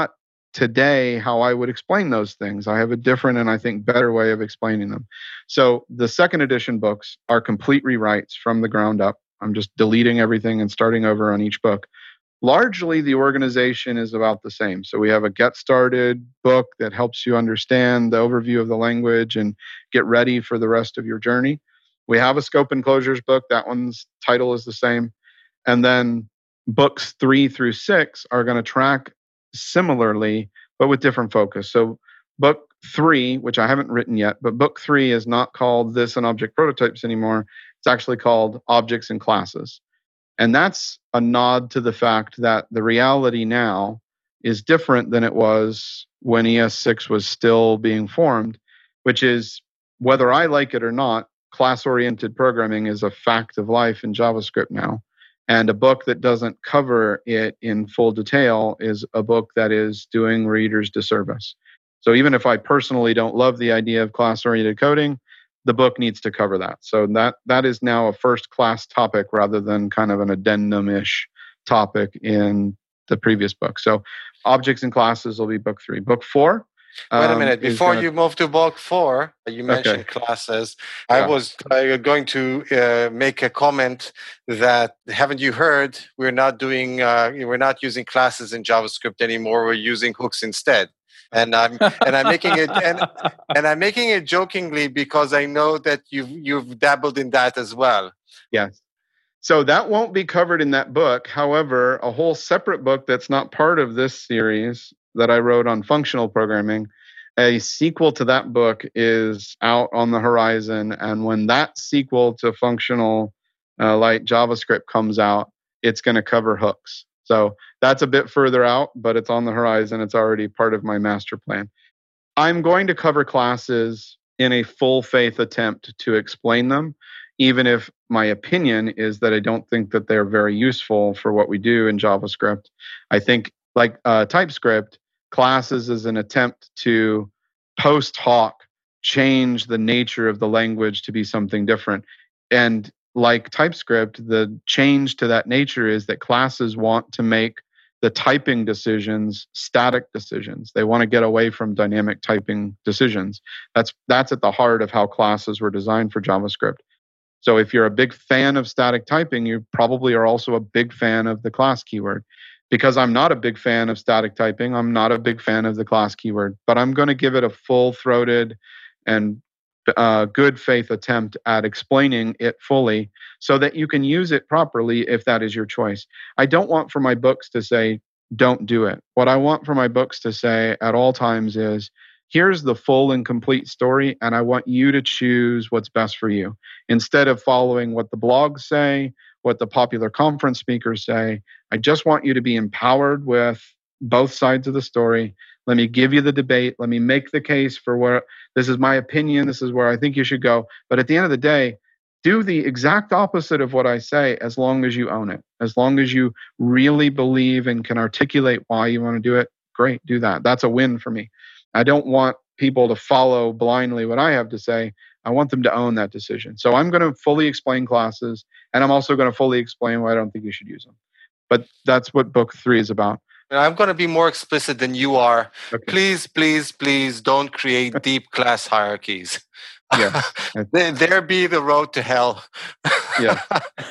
today how I would explain those things. I have a different and I think better way of explaining them. So the second edition books are complete rewrites from the ground up. I'm just deleting everything and starting over on each book. Largely, the organization is about the same. So we have a get started book that helps you understand the overview of the language and get ready for the rest of your journey. We have a scope and closures book. That one's title is the same. And then books three through six are going to track similarly, but with different focus. So book three, which I haven't written yet, but book three is not called This and Object Prototypes anymore. It's actually called Objects and Classes. And that's a nod to the fact that the reality now is different than it was when E S six was still being formed, which is, whether I like it or not, class-oriented programming is a fact of life in JavaScript now. And a book that doesn't cover it in full detail is a book that is doing readers disservice. So even if I personally don't love the idea of class-oriented coding, the book needs to cover that. So that that is now a first-class topic rather than kind of an addendum-ish topic in the previous book. So objects and classes will be book three. Book four. Wait a um, minute. is Before gonna- you move to book four, you mentioned Okay. classes. Yeah. I was uh, going to uh, make a comment that, haven't you heard, we're not doing, uh, we're not using classes in JavaScript anymore. We're using hooks instead. And I'm and I'm making it and, and I'm making it jokingly because I know that you've you've dabbled in that as well. Yes. So that won't be covered in that book. However, a whole separate book that's not part of this series that I wrote on functional programming, a sequel to that book is out on the horizon. And when that sequel to functional uh, light JavaScript comes out, it's going to cover hooks. So that's a bit further out, but it's on the horizon. It's already part of my master plan. I'm going to cover classes in a full faith attempt to explain them, even if my opinion is that I don't think that they're very useful for what we do in JavaScript. I think, like uh, TypeScript, classes is an attempt to post hoc change the nature of the language to be something different. And like TypeScript, the change to that nature is that classes want to make the typing decisions static decisions. They want to get away from dynamic typing decisions. That's that's at the heart of how classes were designed for JavaScript. So if you're a big fan of static typing, you probably are also a big fan of the class keyword. Because I'm not a big fan of static typing, I'm not a big fan of the class keyword, but I'm going to give it a full-throated and uh, good faith attempt at explaining it fully so that you can use it properly if that is your choice. I don't want for my books to say, don't do it. What I want for my books to say at all times is, here's the full and complete story, and I want you to choose what's best for you. Instead of following what the blogs say, what the popular conference speakers say, I just want you to be empowered with both sides of the story. Let me give you the debate. Let me make the case for where this is my opinion. This is where I think you should go. But at the end of the day, do the exact opposite of what I say as long as you own it. As long as you really believe and can articulate why you want to do it, great, do that. That's a win for me. I don't want people to follow blindly what I have to say. I want them to own that decision. So I'm going to fully explain classes, and I'm also going to fully explain why I don't think you should use them. But that's what book three is about. I'm going to be more explicit than you are. Okay. Please, please, please don't create deep class hierarchies. Yeah. there, there be the road to hell. Yeah,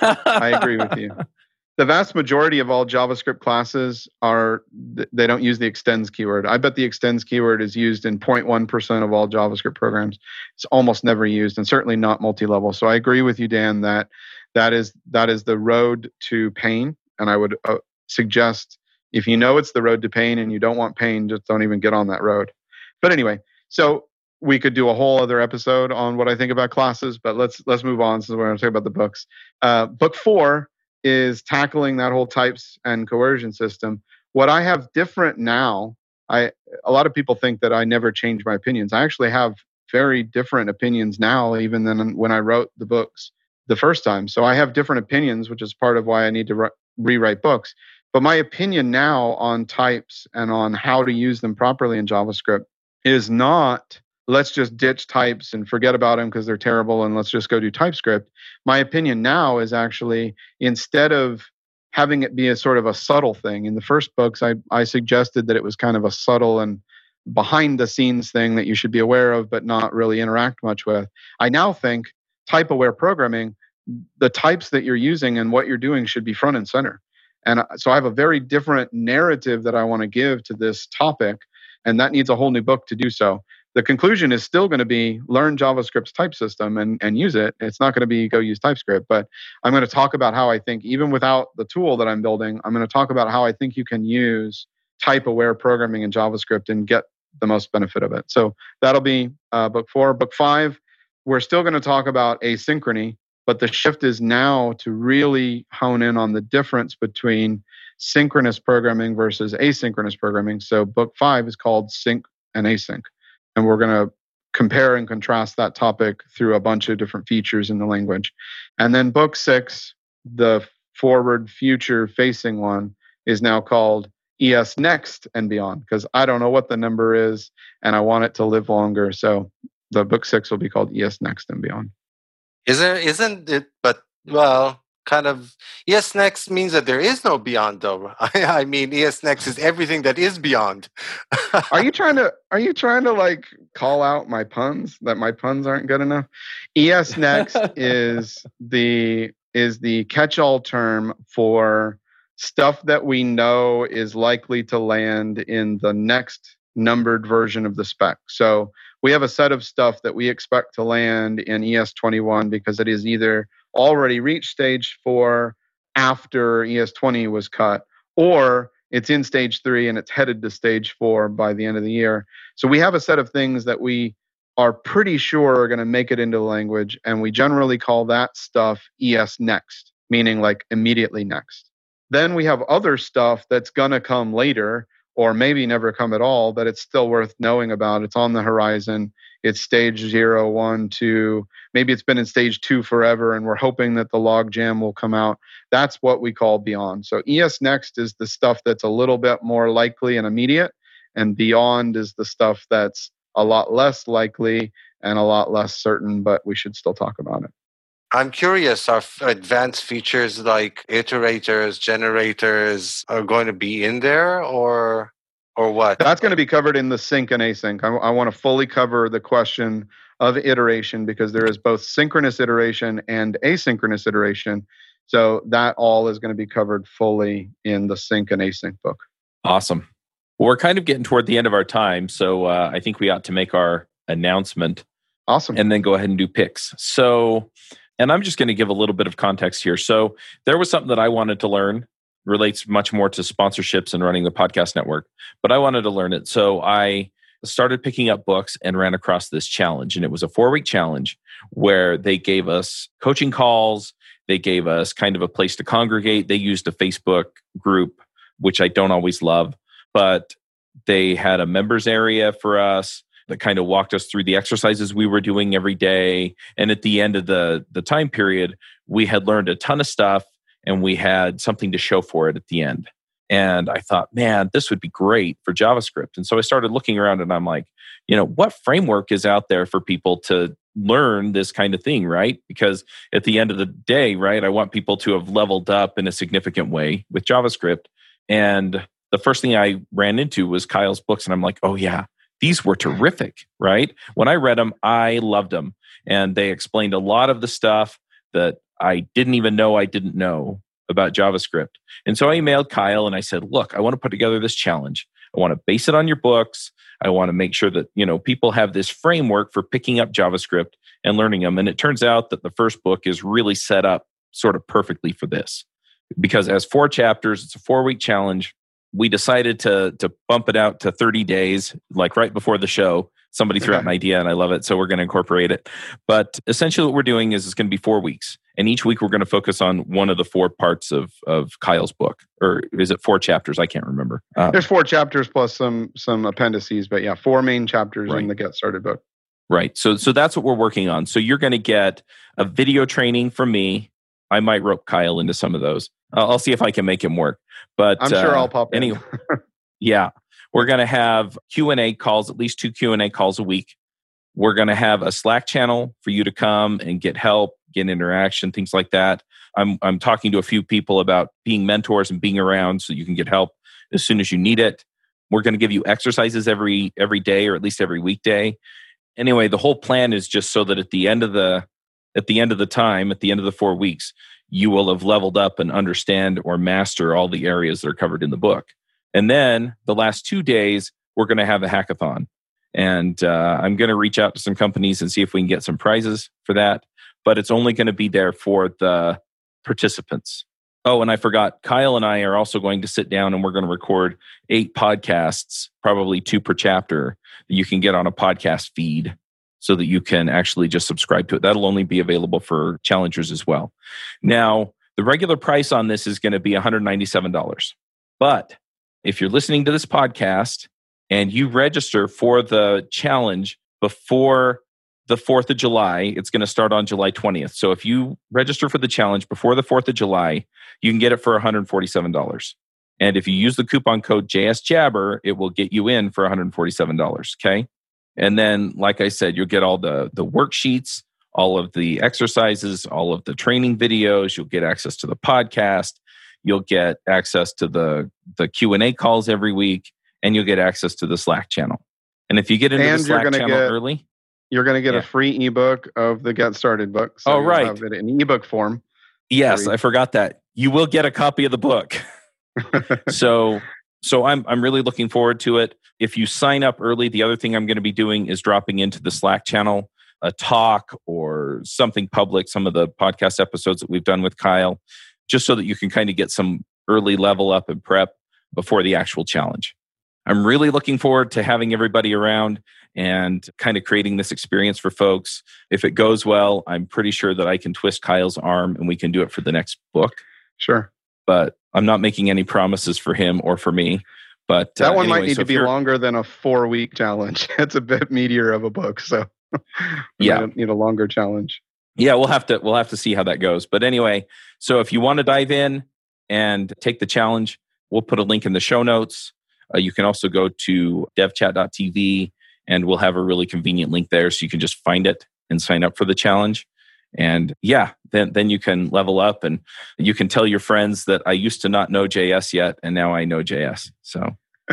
I agree with you. The vast majority of all JavaScript classes are, they don't use the extends keyword. I bet the extends keyword is used in zero point one percent of all JavaScript programs. It's almost never used, and certainly not multi-level. So I agree with you, Dan, that that is that is the road to pain. And I would uh, suggest, if you know it's the road to pain and you don't want pain, just don't even get on that road. But anyway, so we could do a whole other episode on what I think about classes, but let's let's move on. Since we're going to talk about the books. Uh, book four is tackling that whole types and coercion system. What I have different now, I a lot of people think that I never change my opinions. I actually have very different opinions now, even than when I wrote the books the first time. So I have different opinions, which is part of why I need to re- rewrite books. But my opinion now on types and on how to use them properly in JavaScript is not, let's just ditch types and forget about them because they're terrible and let's just go do TypeScript. My opinion now is actually, instead of having it be a sort of a subtle thing. In the first books, I, I suggested that it was kind of a subtle and behind the scenes thing that you should be aware of, but not really interact much with. I now think type aware programming, the types that you're using and what you're doing should be front and center. And so I have a very different narrative that I want to give to this topic, and that needs a whole new book to do so. The conclusion is still going to be learn JavaScript's type system and, and use it. It's not going to be go use TypeScript, but I'm going to talk about how I think, even without the tool that I'm building, I'm going to talk about how I think you can use type-aware programming in JavaScript and get the most benefit of it. So that'll be uh, book four. Book five, we're still going to talk about asynchrony, but the shift is now to really hone in on the difference between synchronous programming versus asynchronous programming. So book five is called Sync and Async. And we're going to compare and contrast that topic through a bunch of different features in the language. And then book six, the forward future facing one, is now called E S Next and Beyond, because I don't know what the number is and I want it to live longer. So the book six will be called E S Next and Beyond. Isn't, isn't it, but well, kind of, E S Next means that there is no beyond though. I, I mean, E S Next is everything that is beyond. Are you trying to, are you trying to like call out my puns, that my puns aren't good enough? E S Next is the, is the catch-all term for stuff that we know is likely to land in the next numbered version of the spec. So we have a set of stuff that we expect to land in E S twenty-one because it is either already reached stage four after E S twenty was cut, or it's in stage three and it's headed to stage four by the end of the year. So we have a set of things that we are pretty sure are going to make it into the language, and we generally call that stuff E S Next, meaning like immediately next. Then we have other stuff that's going to come later, or maybe never come at all, that it's still worth knowing about. It's on the horizon. It's stage zero, one, two. Maybe it's been in stage two forever, and we're hoping that the logjam will come out. That's what we call beyond. So E S Next is the stuff that's a little bit more likely and immediate, and beyond is the stuff that's a lot less likely and a lot less certain, but we should still talk about it. I'm curious, are advanced features like iterators, generators are going to be in there, or or what? That's going to be covered in the sync and async. I, I want to fully cover the question of iteration because there is both synchronous iteration and asynchronous iteration. So that all is going to be covered fully in the sync and async book. Awesome. Well, we're kind of getting toward the end of our time, so uh, I think we ought to make our announcement. Awesome. And then go ahead and do picks. So... And I'm just going to give a little bit of context here. So there was something that I wanted to learn, relates much more to sponsorships and running the podcast network, but I wanted to learn it. So I started picking up books and ran across this challenge. And it was a four-week challenge where they gave us coaching calls. They gave us kind of a place to congregate. They used a Facebook group, which I don't always love, but they had a members area for us that kind of walked us through the exercises we were doing every day. And at the end of the, the time period, we had learned a ton of stuff and we had something to show for it at the end. And I thought, man, this would be great for JavaScript. And so I started looking around and I'm like, you know, what framework is out there for people to learn this kind of thing, right? Because at the end of the day, right, I want people to have leveled up in a significant way with JavaScript. And the first thing I ran into was Kyle's books. And I'm like, oh yeah, these were terrific, right? When I read them, I loved them. And they explained a lot of the stuff that I didn't even know I didn't know about JavaScript. And so I emailed Kyle and I said, look, I want to put together this challenge. I want to base it on your books. I want to make sure that, you know, people have this framework for picking up JavaScript and learning them. And it turns out that the first book is really set up sort of perfectly for this. Because as four chapters, it's a four-week challenge. We decided to to bump it out to thirty days, like right before the show. Somebody threw out an idea and I love it, so we're going to incorporate it. But essentially what we're doing is it's going to be four weeks. And each week we're going to focus on one of the four parts of, of Kyle's book. Or is it four chapters? I can't remember. Uh, There's four chapters plus some some appendices, but yeah, four main chapters right. in the Get Started book. Right. So so that's what we're working on. So you're going to get a video training from me. I might rope Kyle into some of those. I'll, I'll see if I can make him work. But I'm sure uh, I'll pop in. Anyway, yeah. We're going to have Q and A calls, at least two Q and A calls a week. We're going to have a Slack channel for you to come and get help get interaction, things like that. I'm I'm talking to a few people about being mentors and being around so you can get help as soon as you need it. We're going to give you exercises every every day or at least every weekday. Anyway, the whole plan is just so that at the end of the at the end of the time, at the end of the four weeks, you will have leveled up and understand or master all the areas that are covered in the book. And then the last two days, we're going to have a hackathon. And uh, I'm going to reach out to some companies and see if we can get some prizes for that. But it's only going to be there for the participants. Oh, and I forgot, Kyle and I are also going to sit down and we're going to record eight podcasts, probably two per chapter, that you can get on a podcast feed so that you can actually just subscribe to it. That'll only be available for challengers as well. Now, the regular price on this is going to be one hundred ninety-seven dollars. But if you're listening to this podcast and you register for the challenge before the fourth of July, it's going to start on July twentieth. So if you register for the challenge before the fourth of July, you can get it for one hundred forty-seven dollars. And if you use the coupon code J S Jabber, it will get you in for one hundred forty-seven dollars. Okay. And then, like I said, you'll get all the, the worksheets, all of the exercises, all of the training videos. You'll get access to the podcast. You'll get access to the, the Q and A calls every week, and you'll get access to the Slack channel. And if you get into and the Slack channel get, early, you're going to get yeah. a free ebook of the Get Started book. So oh, right. Have it in ebook form. Yes, free. I forgot that. You will get a copy of the book. so so I'm I'm really looking forward to it. If you sign up early, the other thing I'm going to be doing is dropping into the Slack channel a talk or something public, some of the podcast episodes that we've done with Kyle, just so that you can kind of get some early level up and prep before the actual challenge. I'm really looking forward to having everybody around and kind of creating this experience for folks. If it goes well, I'm pretty sure that I can twist Kyle's arm and we can do it for the next book. Sure. But I'm not making any promises for him or for me. But that uh, one anyway, might need so to be you're... longer than a four-week challenge. It's a bit meatier of a book, so we yeah, need a longer challenge. Yeah, we'll have to we'll have to see how that goes. But anyway, so if you want to dive in and take the challenge, we'll put a link in the show notes. Uh, you can also go to dev chat dot t v and we'll have a really convenient link there, so you can just find it and sign up for the challenge. And yeah, then then you can level up and you can tell your friends that I used to not know J S yet, and now I know J S. So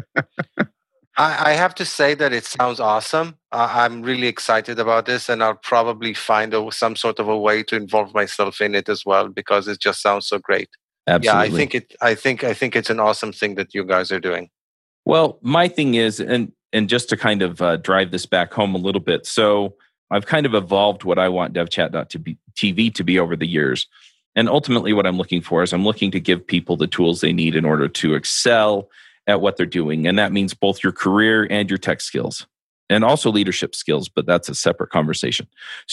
I, I have to say that it sounds awesome. Uh, I'm really excited about this, and I'll probably find a, some sort of a way to involve myself in it as well, because it just sounds so great. Absolutely. Yeah, I think it. I think I think it's an awesome thing that you guys are doing. Well, my thing is, and and just to kind of uh, drive this back home a little bit, so I've kind of evolved what I want dev chat dot t v to be over the years. And ultimately what I'm looking for is I'm looking to give people the tools they need in order to excel at what they're doing. And that means both your career and your tech skills and also leadership skills, but that's a separate conversation.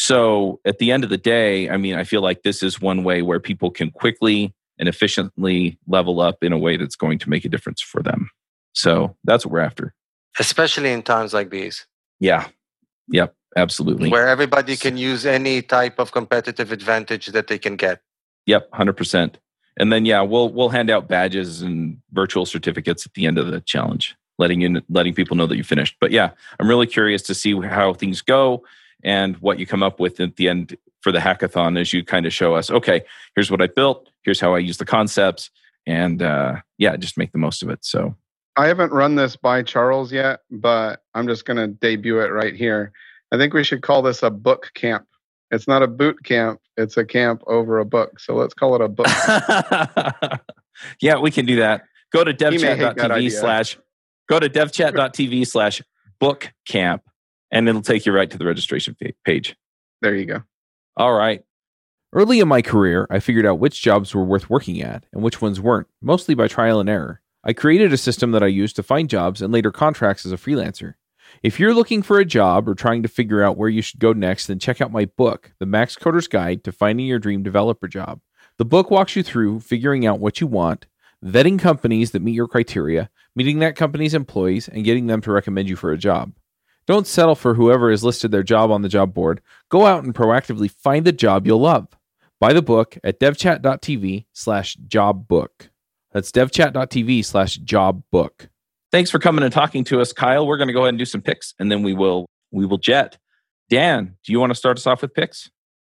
So at the end of the day, I mean, I feel like this is one way where people can quickly and efficiently level up in a way that's going to make a difference for them. So that's what we're after. Especially in times like these. Yeah. Yep. Absolutely. Where everybody can use any type of competitive advantage that they can get. Yep, one hundred percent. And then, yeah, we'll we'll hand out badges and virtual certificates at the end of the challenge, letting you letting people know that you finished. But yeah, I'm really curious to see how things go and what you come up with at the end for the hackathon as you kind of show us, okay, here's what I built, here's how I use the concepts, and uh, yeah, just make the most of it. So I haven't run this by Charles yet, but I'm just going to debut it right here. I think we should call this a book camp. It's not a boot camp. It's a camp over a book. So let's call it a book camp. Yeah, we can do that. Go to dev chat dot t v slash go to dev chat dot t v slash book camp, and it'll take you right to the registration page. There you go. All right. Early in my career, I figured out which jobs were worth working at and which ones weren't, mostly by trial and error. I created a system that I used to find jobs and later contracts as a freelancer. If you're looking for a job or trying to figure out where you should go next, then check out my book, The Max Coder's Guide to Finding Your Dream Developer Job. The book walks you through figuring out what you want, vetting companies that meet your criteria, meeting that company's employees, and getting them to recommend you for a job. Don't settle for whoever has listed their job on the job board. Go out and proactively find the job you'll love. Buy the book at dev chat dot t v slash job book. That's dev chat dot t v slash job book. Thanks for coming and talking to us, Kyle. We're going to go ahead and do some picks, and then we will we will jet. Dan, do you want to start us off with picks?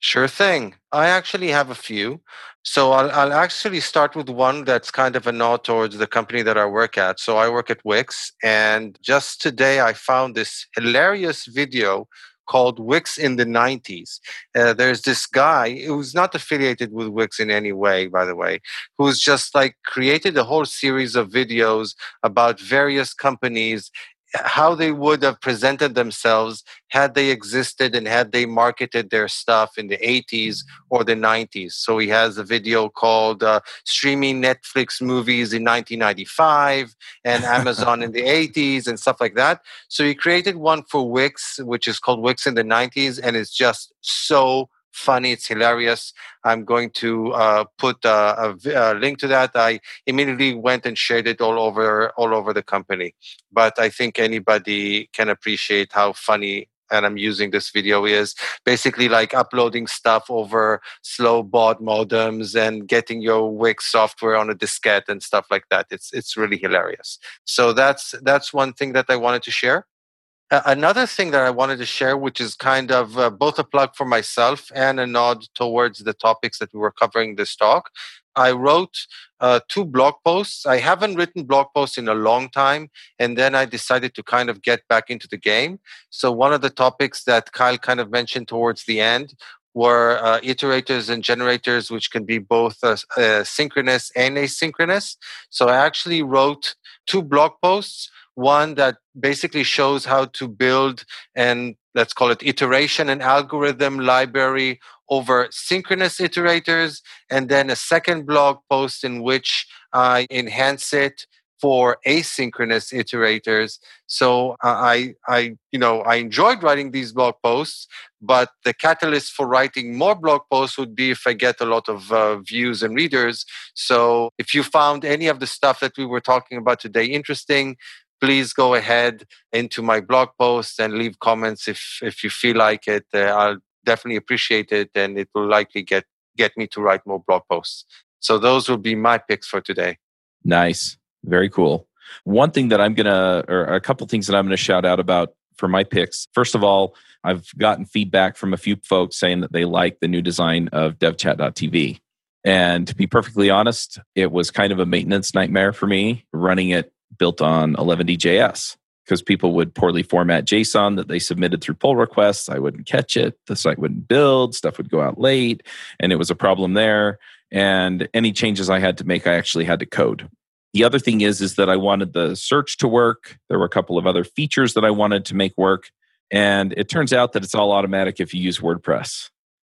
Sure thing. I actually have a few. So I'll, I'll actually start with one that's kind of a nod towards the company that I work at. So I work at Wix, and just today I found this hilarious video called Wix in the nineties. Uh, there's this guy who's not affiliated with Wix in any way, by the way, who's just like created a whole series of videos about various companies, how they would have presented themselves had they existed and had they marketed their stuff in the eighties or the nineties. So he has a video called uh, Streaming Netflix Movies in nineteen ninety-five and Amazon in the eighties and stuff like that. So he created one for Wix, which is called Wix in the nineties, and it's just so funny. It's hilarious. I'm going to uh, put uh, a, a link to that. I immediately went and shared it all over all over the company. But I think anybody can appreciate how funny, and I'm using this video, is basically like uploading stuff over slow baud modems and getting your Wix software on a diskette and stuff like that. It's it's really hilarious. So that's that's one thing that I wanted to share. Another thing that I wanted to share, which is kind of uh, both a plug for myself and a nod towards the topics that we were covering this talk. I wrote uh, two blog posts. I haven't written blog posts in a long time, and then I decided to kind of get back into the game. So one of the topics that Kyle kind of mentioned towards the end were uh, iterators and generators, which can be both uh, uh, synchronous and asynchronous. So I actually wrote two blog posts. One that basically shows how to build and let's call it iteration and algorithm library over synchronous iterators, and then a second blog post in which I enhance it for asynchronous iterators. So I, I, you know, I enjoyed writing these blog posts, but the catalyst for writing more blog posts would be if I get a lot of uh, views and readers. So if you found any of the stuff that we were talking about today interesting, please go ahead into my blog post and leave comments if if you feel like it. Uh, I'll definitely appreciate it, and it will likely get get me to write more blog posts. So those will be my picks for today. Nice. Very cool. One thing that I'm going to, or a couple things that I'm going to shout out about for my picks. First of all, I've gotten feedback from a few folks saying that they like the new design of devchat dot t v. And to be perfectly honest, it was kind of a maintenance nightmare for me running it built on eleven d J S, because people would poorly format JSON that they submitted through pull requests. I wouldn't catch it. The site wouldn't build. Stuff would go out late. And it was a problem there. And any changes I had to make, I actually had to code. The other thing is, is that I wanted the search to work. There were a couple of other features that I wanted to make work. And it turns out that it's all automatic if you use WordPress.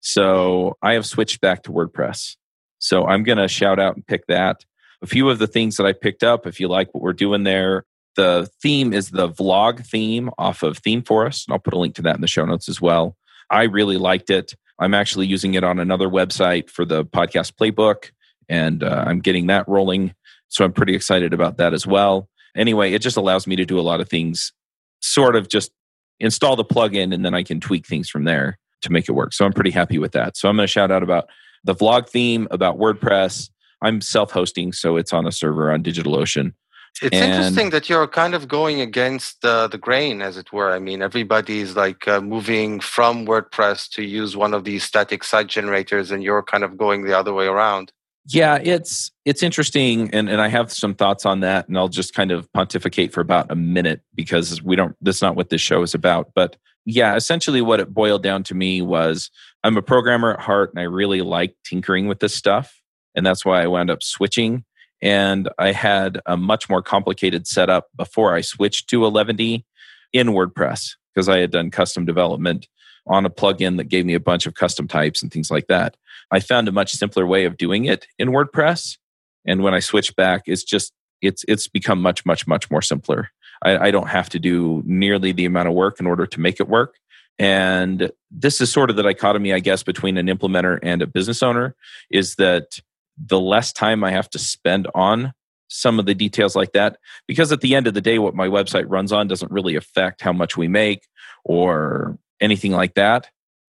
So I have switched back to WordPress. So I'm going to shout out and pick that. A few of the things that I picked up, if you like what we're doing there, the theme is the vlog theme off of ThemeForest. And I'll put a link to that in the show notes as well. I really liked it. I'm actually using it on another website for the podcast playbook, and uh, I'm getting that rolling. So I'm pretty excited about that as well. Anyway, it just allows me to do a lot of things, sort of just install the plugin, and then I can tweak things from there to make it work. So I'm pretty happy with that. So I'm going to shout out about the vlog theme, about WordPress. I'm self-hosting, so it's on a server on DigitalOcean. It's and interesting that you're kind of going against uh, the grain, as it were. I mean, everybody's like uh, moving from WordPress to use one of these static site generators, and you're kind of going the other way around. Yeah, it's it's interesting, and, and I have some thoughts on that, and I'll just kind of pontificate for about a minute because we don't. That's not what this show is about. But yeah, essentially, what it boiled down to me was I'm a programmer at heart, and I really like tinkering with this stuff. And that's why I wound up switching. And I had a much more complicated setup before I switched to eleven D in WordPress, because I had done custom development on a plugin that gave me a bunch of custom types and things like that. I found a much simpler way of doing it in WordPress. And when I switched back, it's just, it's it's become much, much, much more simpler. I, I don't have to do nearly the amount of work in order to make it work. And this is sort of the dichotomy, I guess, between an implementer and a business owner, is that the less time I have to spend on some of the details like that, because at the end of the day, what my website runs on doesn't really affect how much we make or anything like that.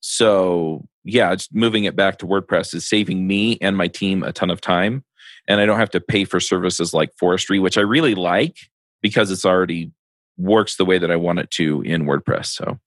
So yeah, it's moving it back to WordPress is saving me and my team a ton of time. And I don't have to pay for services like Forestry, which I really like because it's already works the way that I want it to in WordPress. So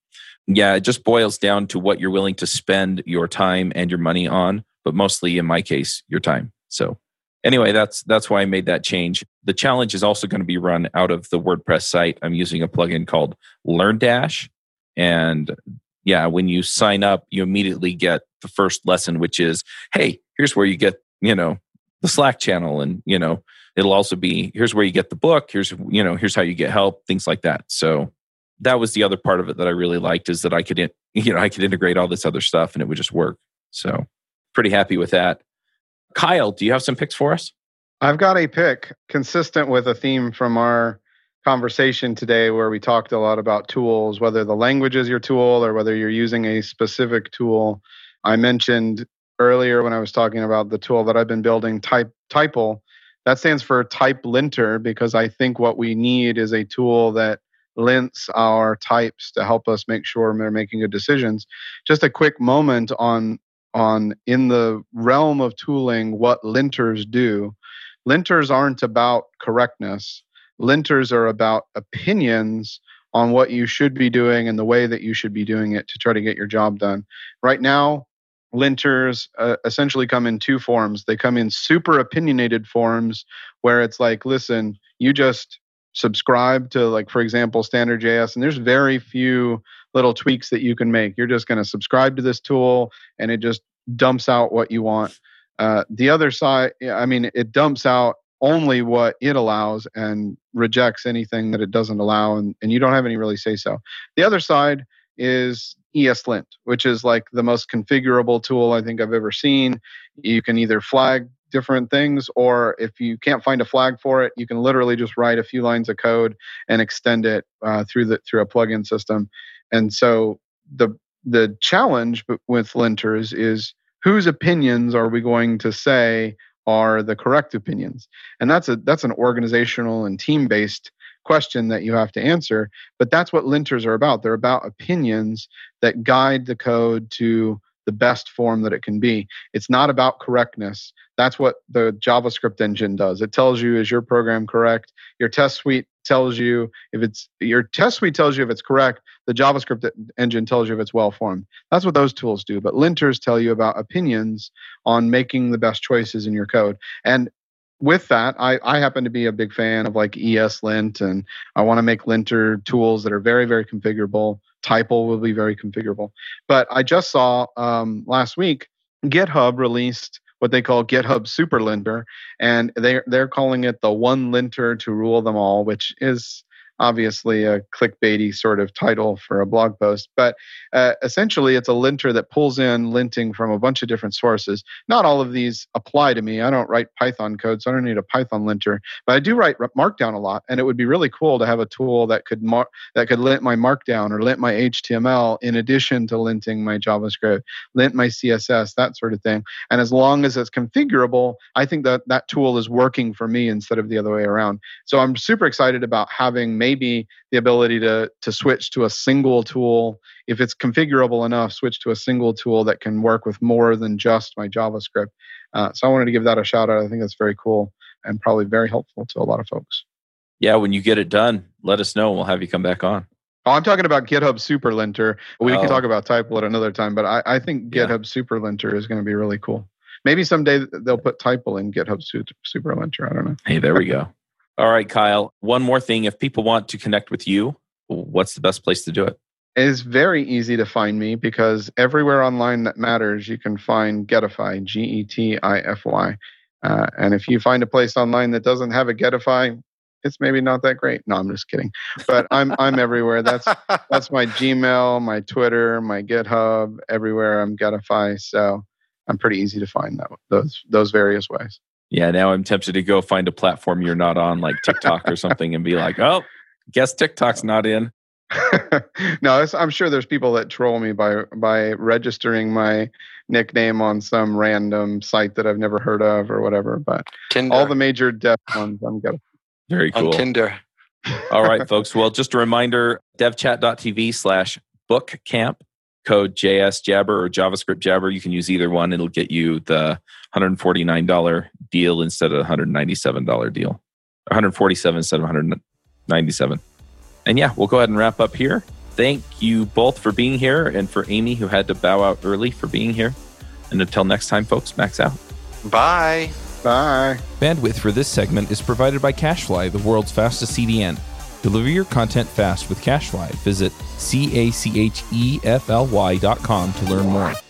Yeah, it just boils down to what you're willing to spend your time and your money on, but mostly in my case, your time. So anyway, that's that's why I made that change. The challenge is also going to be run out of the WordPress site. I'm using a plugin called LearnDash. And yeah, when you sign up, you immediately get the first lesson, which is, hey, here's where you get, you know, the Slack channel. And, you know, it'll also be, here's where you get the book. Here's, you know, here's how you get help, things like that. So that was the other part of it that I really liked, is that I could, you know, I could integrate all this other stuff and it would just work. So pretty happy with that. Kyle, do you have some picks for us? I've got a pick consistent with a theme from our conversation today, where we talked a lot about tools, whether the language is your tool or whether you're using a specific tool. I mentioned earlier when I was talking about the tool that I've been building, Type Typel. That stands for Type Linter, because I think what we need is a tool that lints our types to help us make sure we're making good decisions. Just a quick moment on on in the realm of tooling, what linters do. Linters aren't about correctness. Linters are about opinions on what you should be doing and the way that you should be doing it to try to get your job done. Right now, linters uh, essentially come in two forms. They come in super opinionated forms, where it's like, listen, you just subscribe to, like, for example, Standard J S, and there's very few little tweaks that you can make. You're just going to subscribe to this tool and it just dumps out what you want. Uh, the other side, I mean, it dumps out only what it allows and rejects anything that it doesn't allow, and, and you don't have any really say so. The other side is ESLint, which is like the most configurable tool I think I've ever seen. You can either flag different things, or if you can't find a flag for it, you can literally just write a few lines of code and extend it uh, through the through a plugin system. And so the the challenge with linters is, whose opinions are we going to say are the correct opinions? And that's a that's an organizational and team-based question that you have to answer. But that's what linters are about. They're about opinions that guide the code to the best form that it can be. It's not about correctness. That's what the JavaScript engine does. It tells you, is your program correct? Your test suite tells you if it's your test suite tells you if it's correct. The JavaScript engine tells you if it's well formed. That's what those tools do. But linters tell you about opinions on making the best choices in your code. And with that, I, I happen to be a big fan of like ESLint, and I want to make linter tools that are very, very configurable. Typel will be very configurable. But I just saw um, last week, GitHub released what they call GitHub Super Linter, and they're, they're calling it the one linter to rule them all, which is obviously a clickbaity sort of title for a blog post. But uh, essentially, it's a linter that pulls in linting from a bunch of different sources. Not all of these apply to me. I don't write Python code, so I don't need a Python linter. But I do write Markdown a lot, and it would be really cool to have a tool that could mar- that could lint my Markdown or lint my H T M L in addition to linting my JavaScript, lint my C S S, that sort of thing. And as long as it's configurable, I think that that tool is working for me instead of the other way around. So I'm super excited about having maybe the ability to, to switch to a single tool. If it's configurable enough, switch to a single tool that can work with more than just my JavaScript. Uh, so I wanted to give that a shout out. I think that's very cool and probably very helpful to a lot of folks. Yeah, when you get it done, let us know. We'll have you come back on. Oh, I'm talking about GitHub Super Linter. We oh. can talk about Typel at another time, but I, I think GitHub yeah. Super Linter is going to be really cool. Maybe someday they'll put Typel in GitHub Super Linter. I don't know. Hey, there we go. All right, Kyle. One more thing. If people want to connect with you, what's the best place to do it? It is very easy to find me, because everywhere online that matters, you can find Getify, G E T I F Y. Uh, and if you find a place online that doesn't have a Getify, it's maybe not that great. No, I'm just kidding. But I'm I'm everywhere. That's that's my Gmail, my Twitter, my GitHub. Everywhere I'm Getify. So I'm pretty easy to find that those those various ways. Yeah, now I'm tempted to go find a platform you're not on, like TikTok or something, and be like, oh, guess TikTok's not in. No, it's, I'm sure there's people that troll me by by registering my nickname on some random site that I've never heard of or whatever. But Tinder. All the major dev ones, I'm good. Very cool. On Tinder. All right, folks. Well, just a reminder, devchat.tv slash bookcamp. Code J S Jabber or JavaScript Jabber. You can use either one. It'll get you the one hundred forty-nine dollars deal instead of a one hundred ninety-seven dollars deal. one hundred forty-seven dollars instead of one hundred ninety-seven dollars. And yeah, we'll go ahead and wrap up here. thank you both for being here, and for Amy, who had to bow out early, for being here. And until next time, folks, Max out. Bye. Bye. Bandwidth for this segment is provided by CacheFly, the world's fastest C D N. Deliver your content fast with CacheFly. Visit C A C H E F L Y dot com to learn more.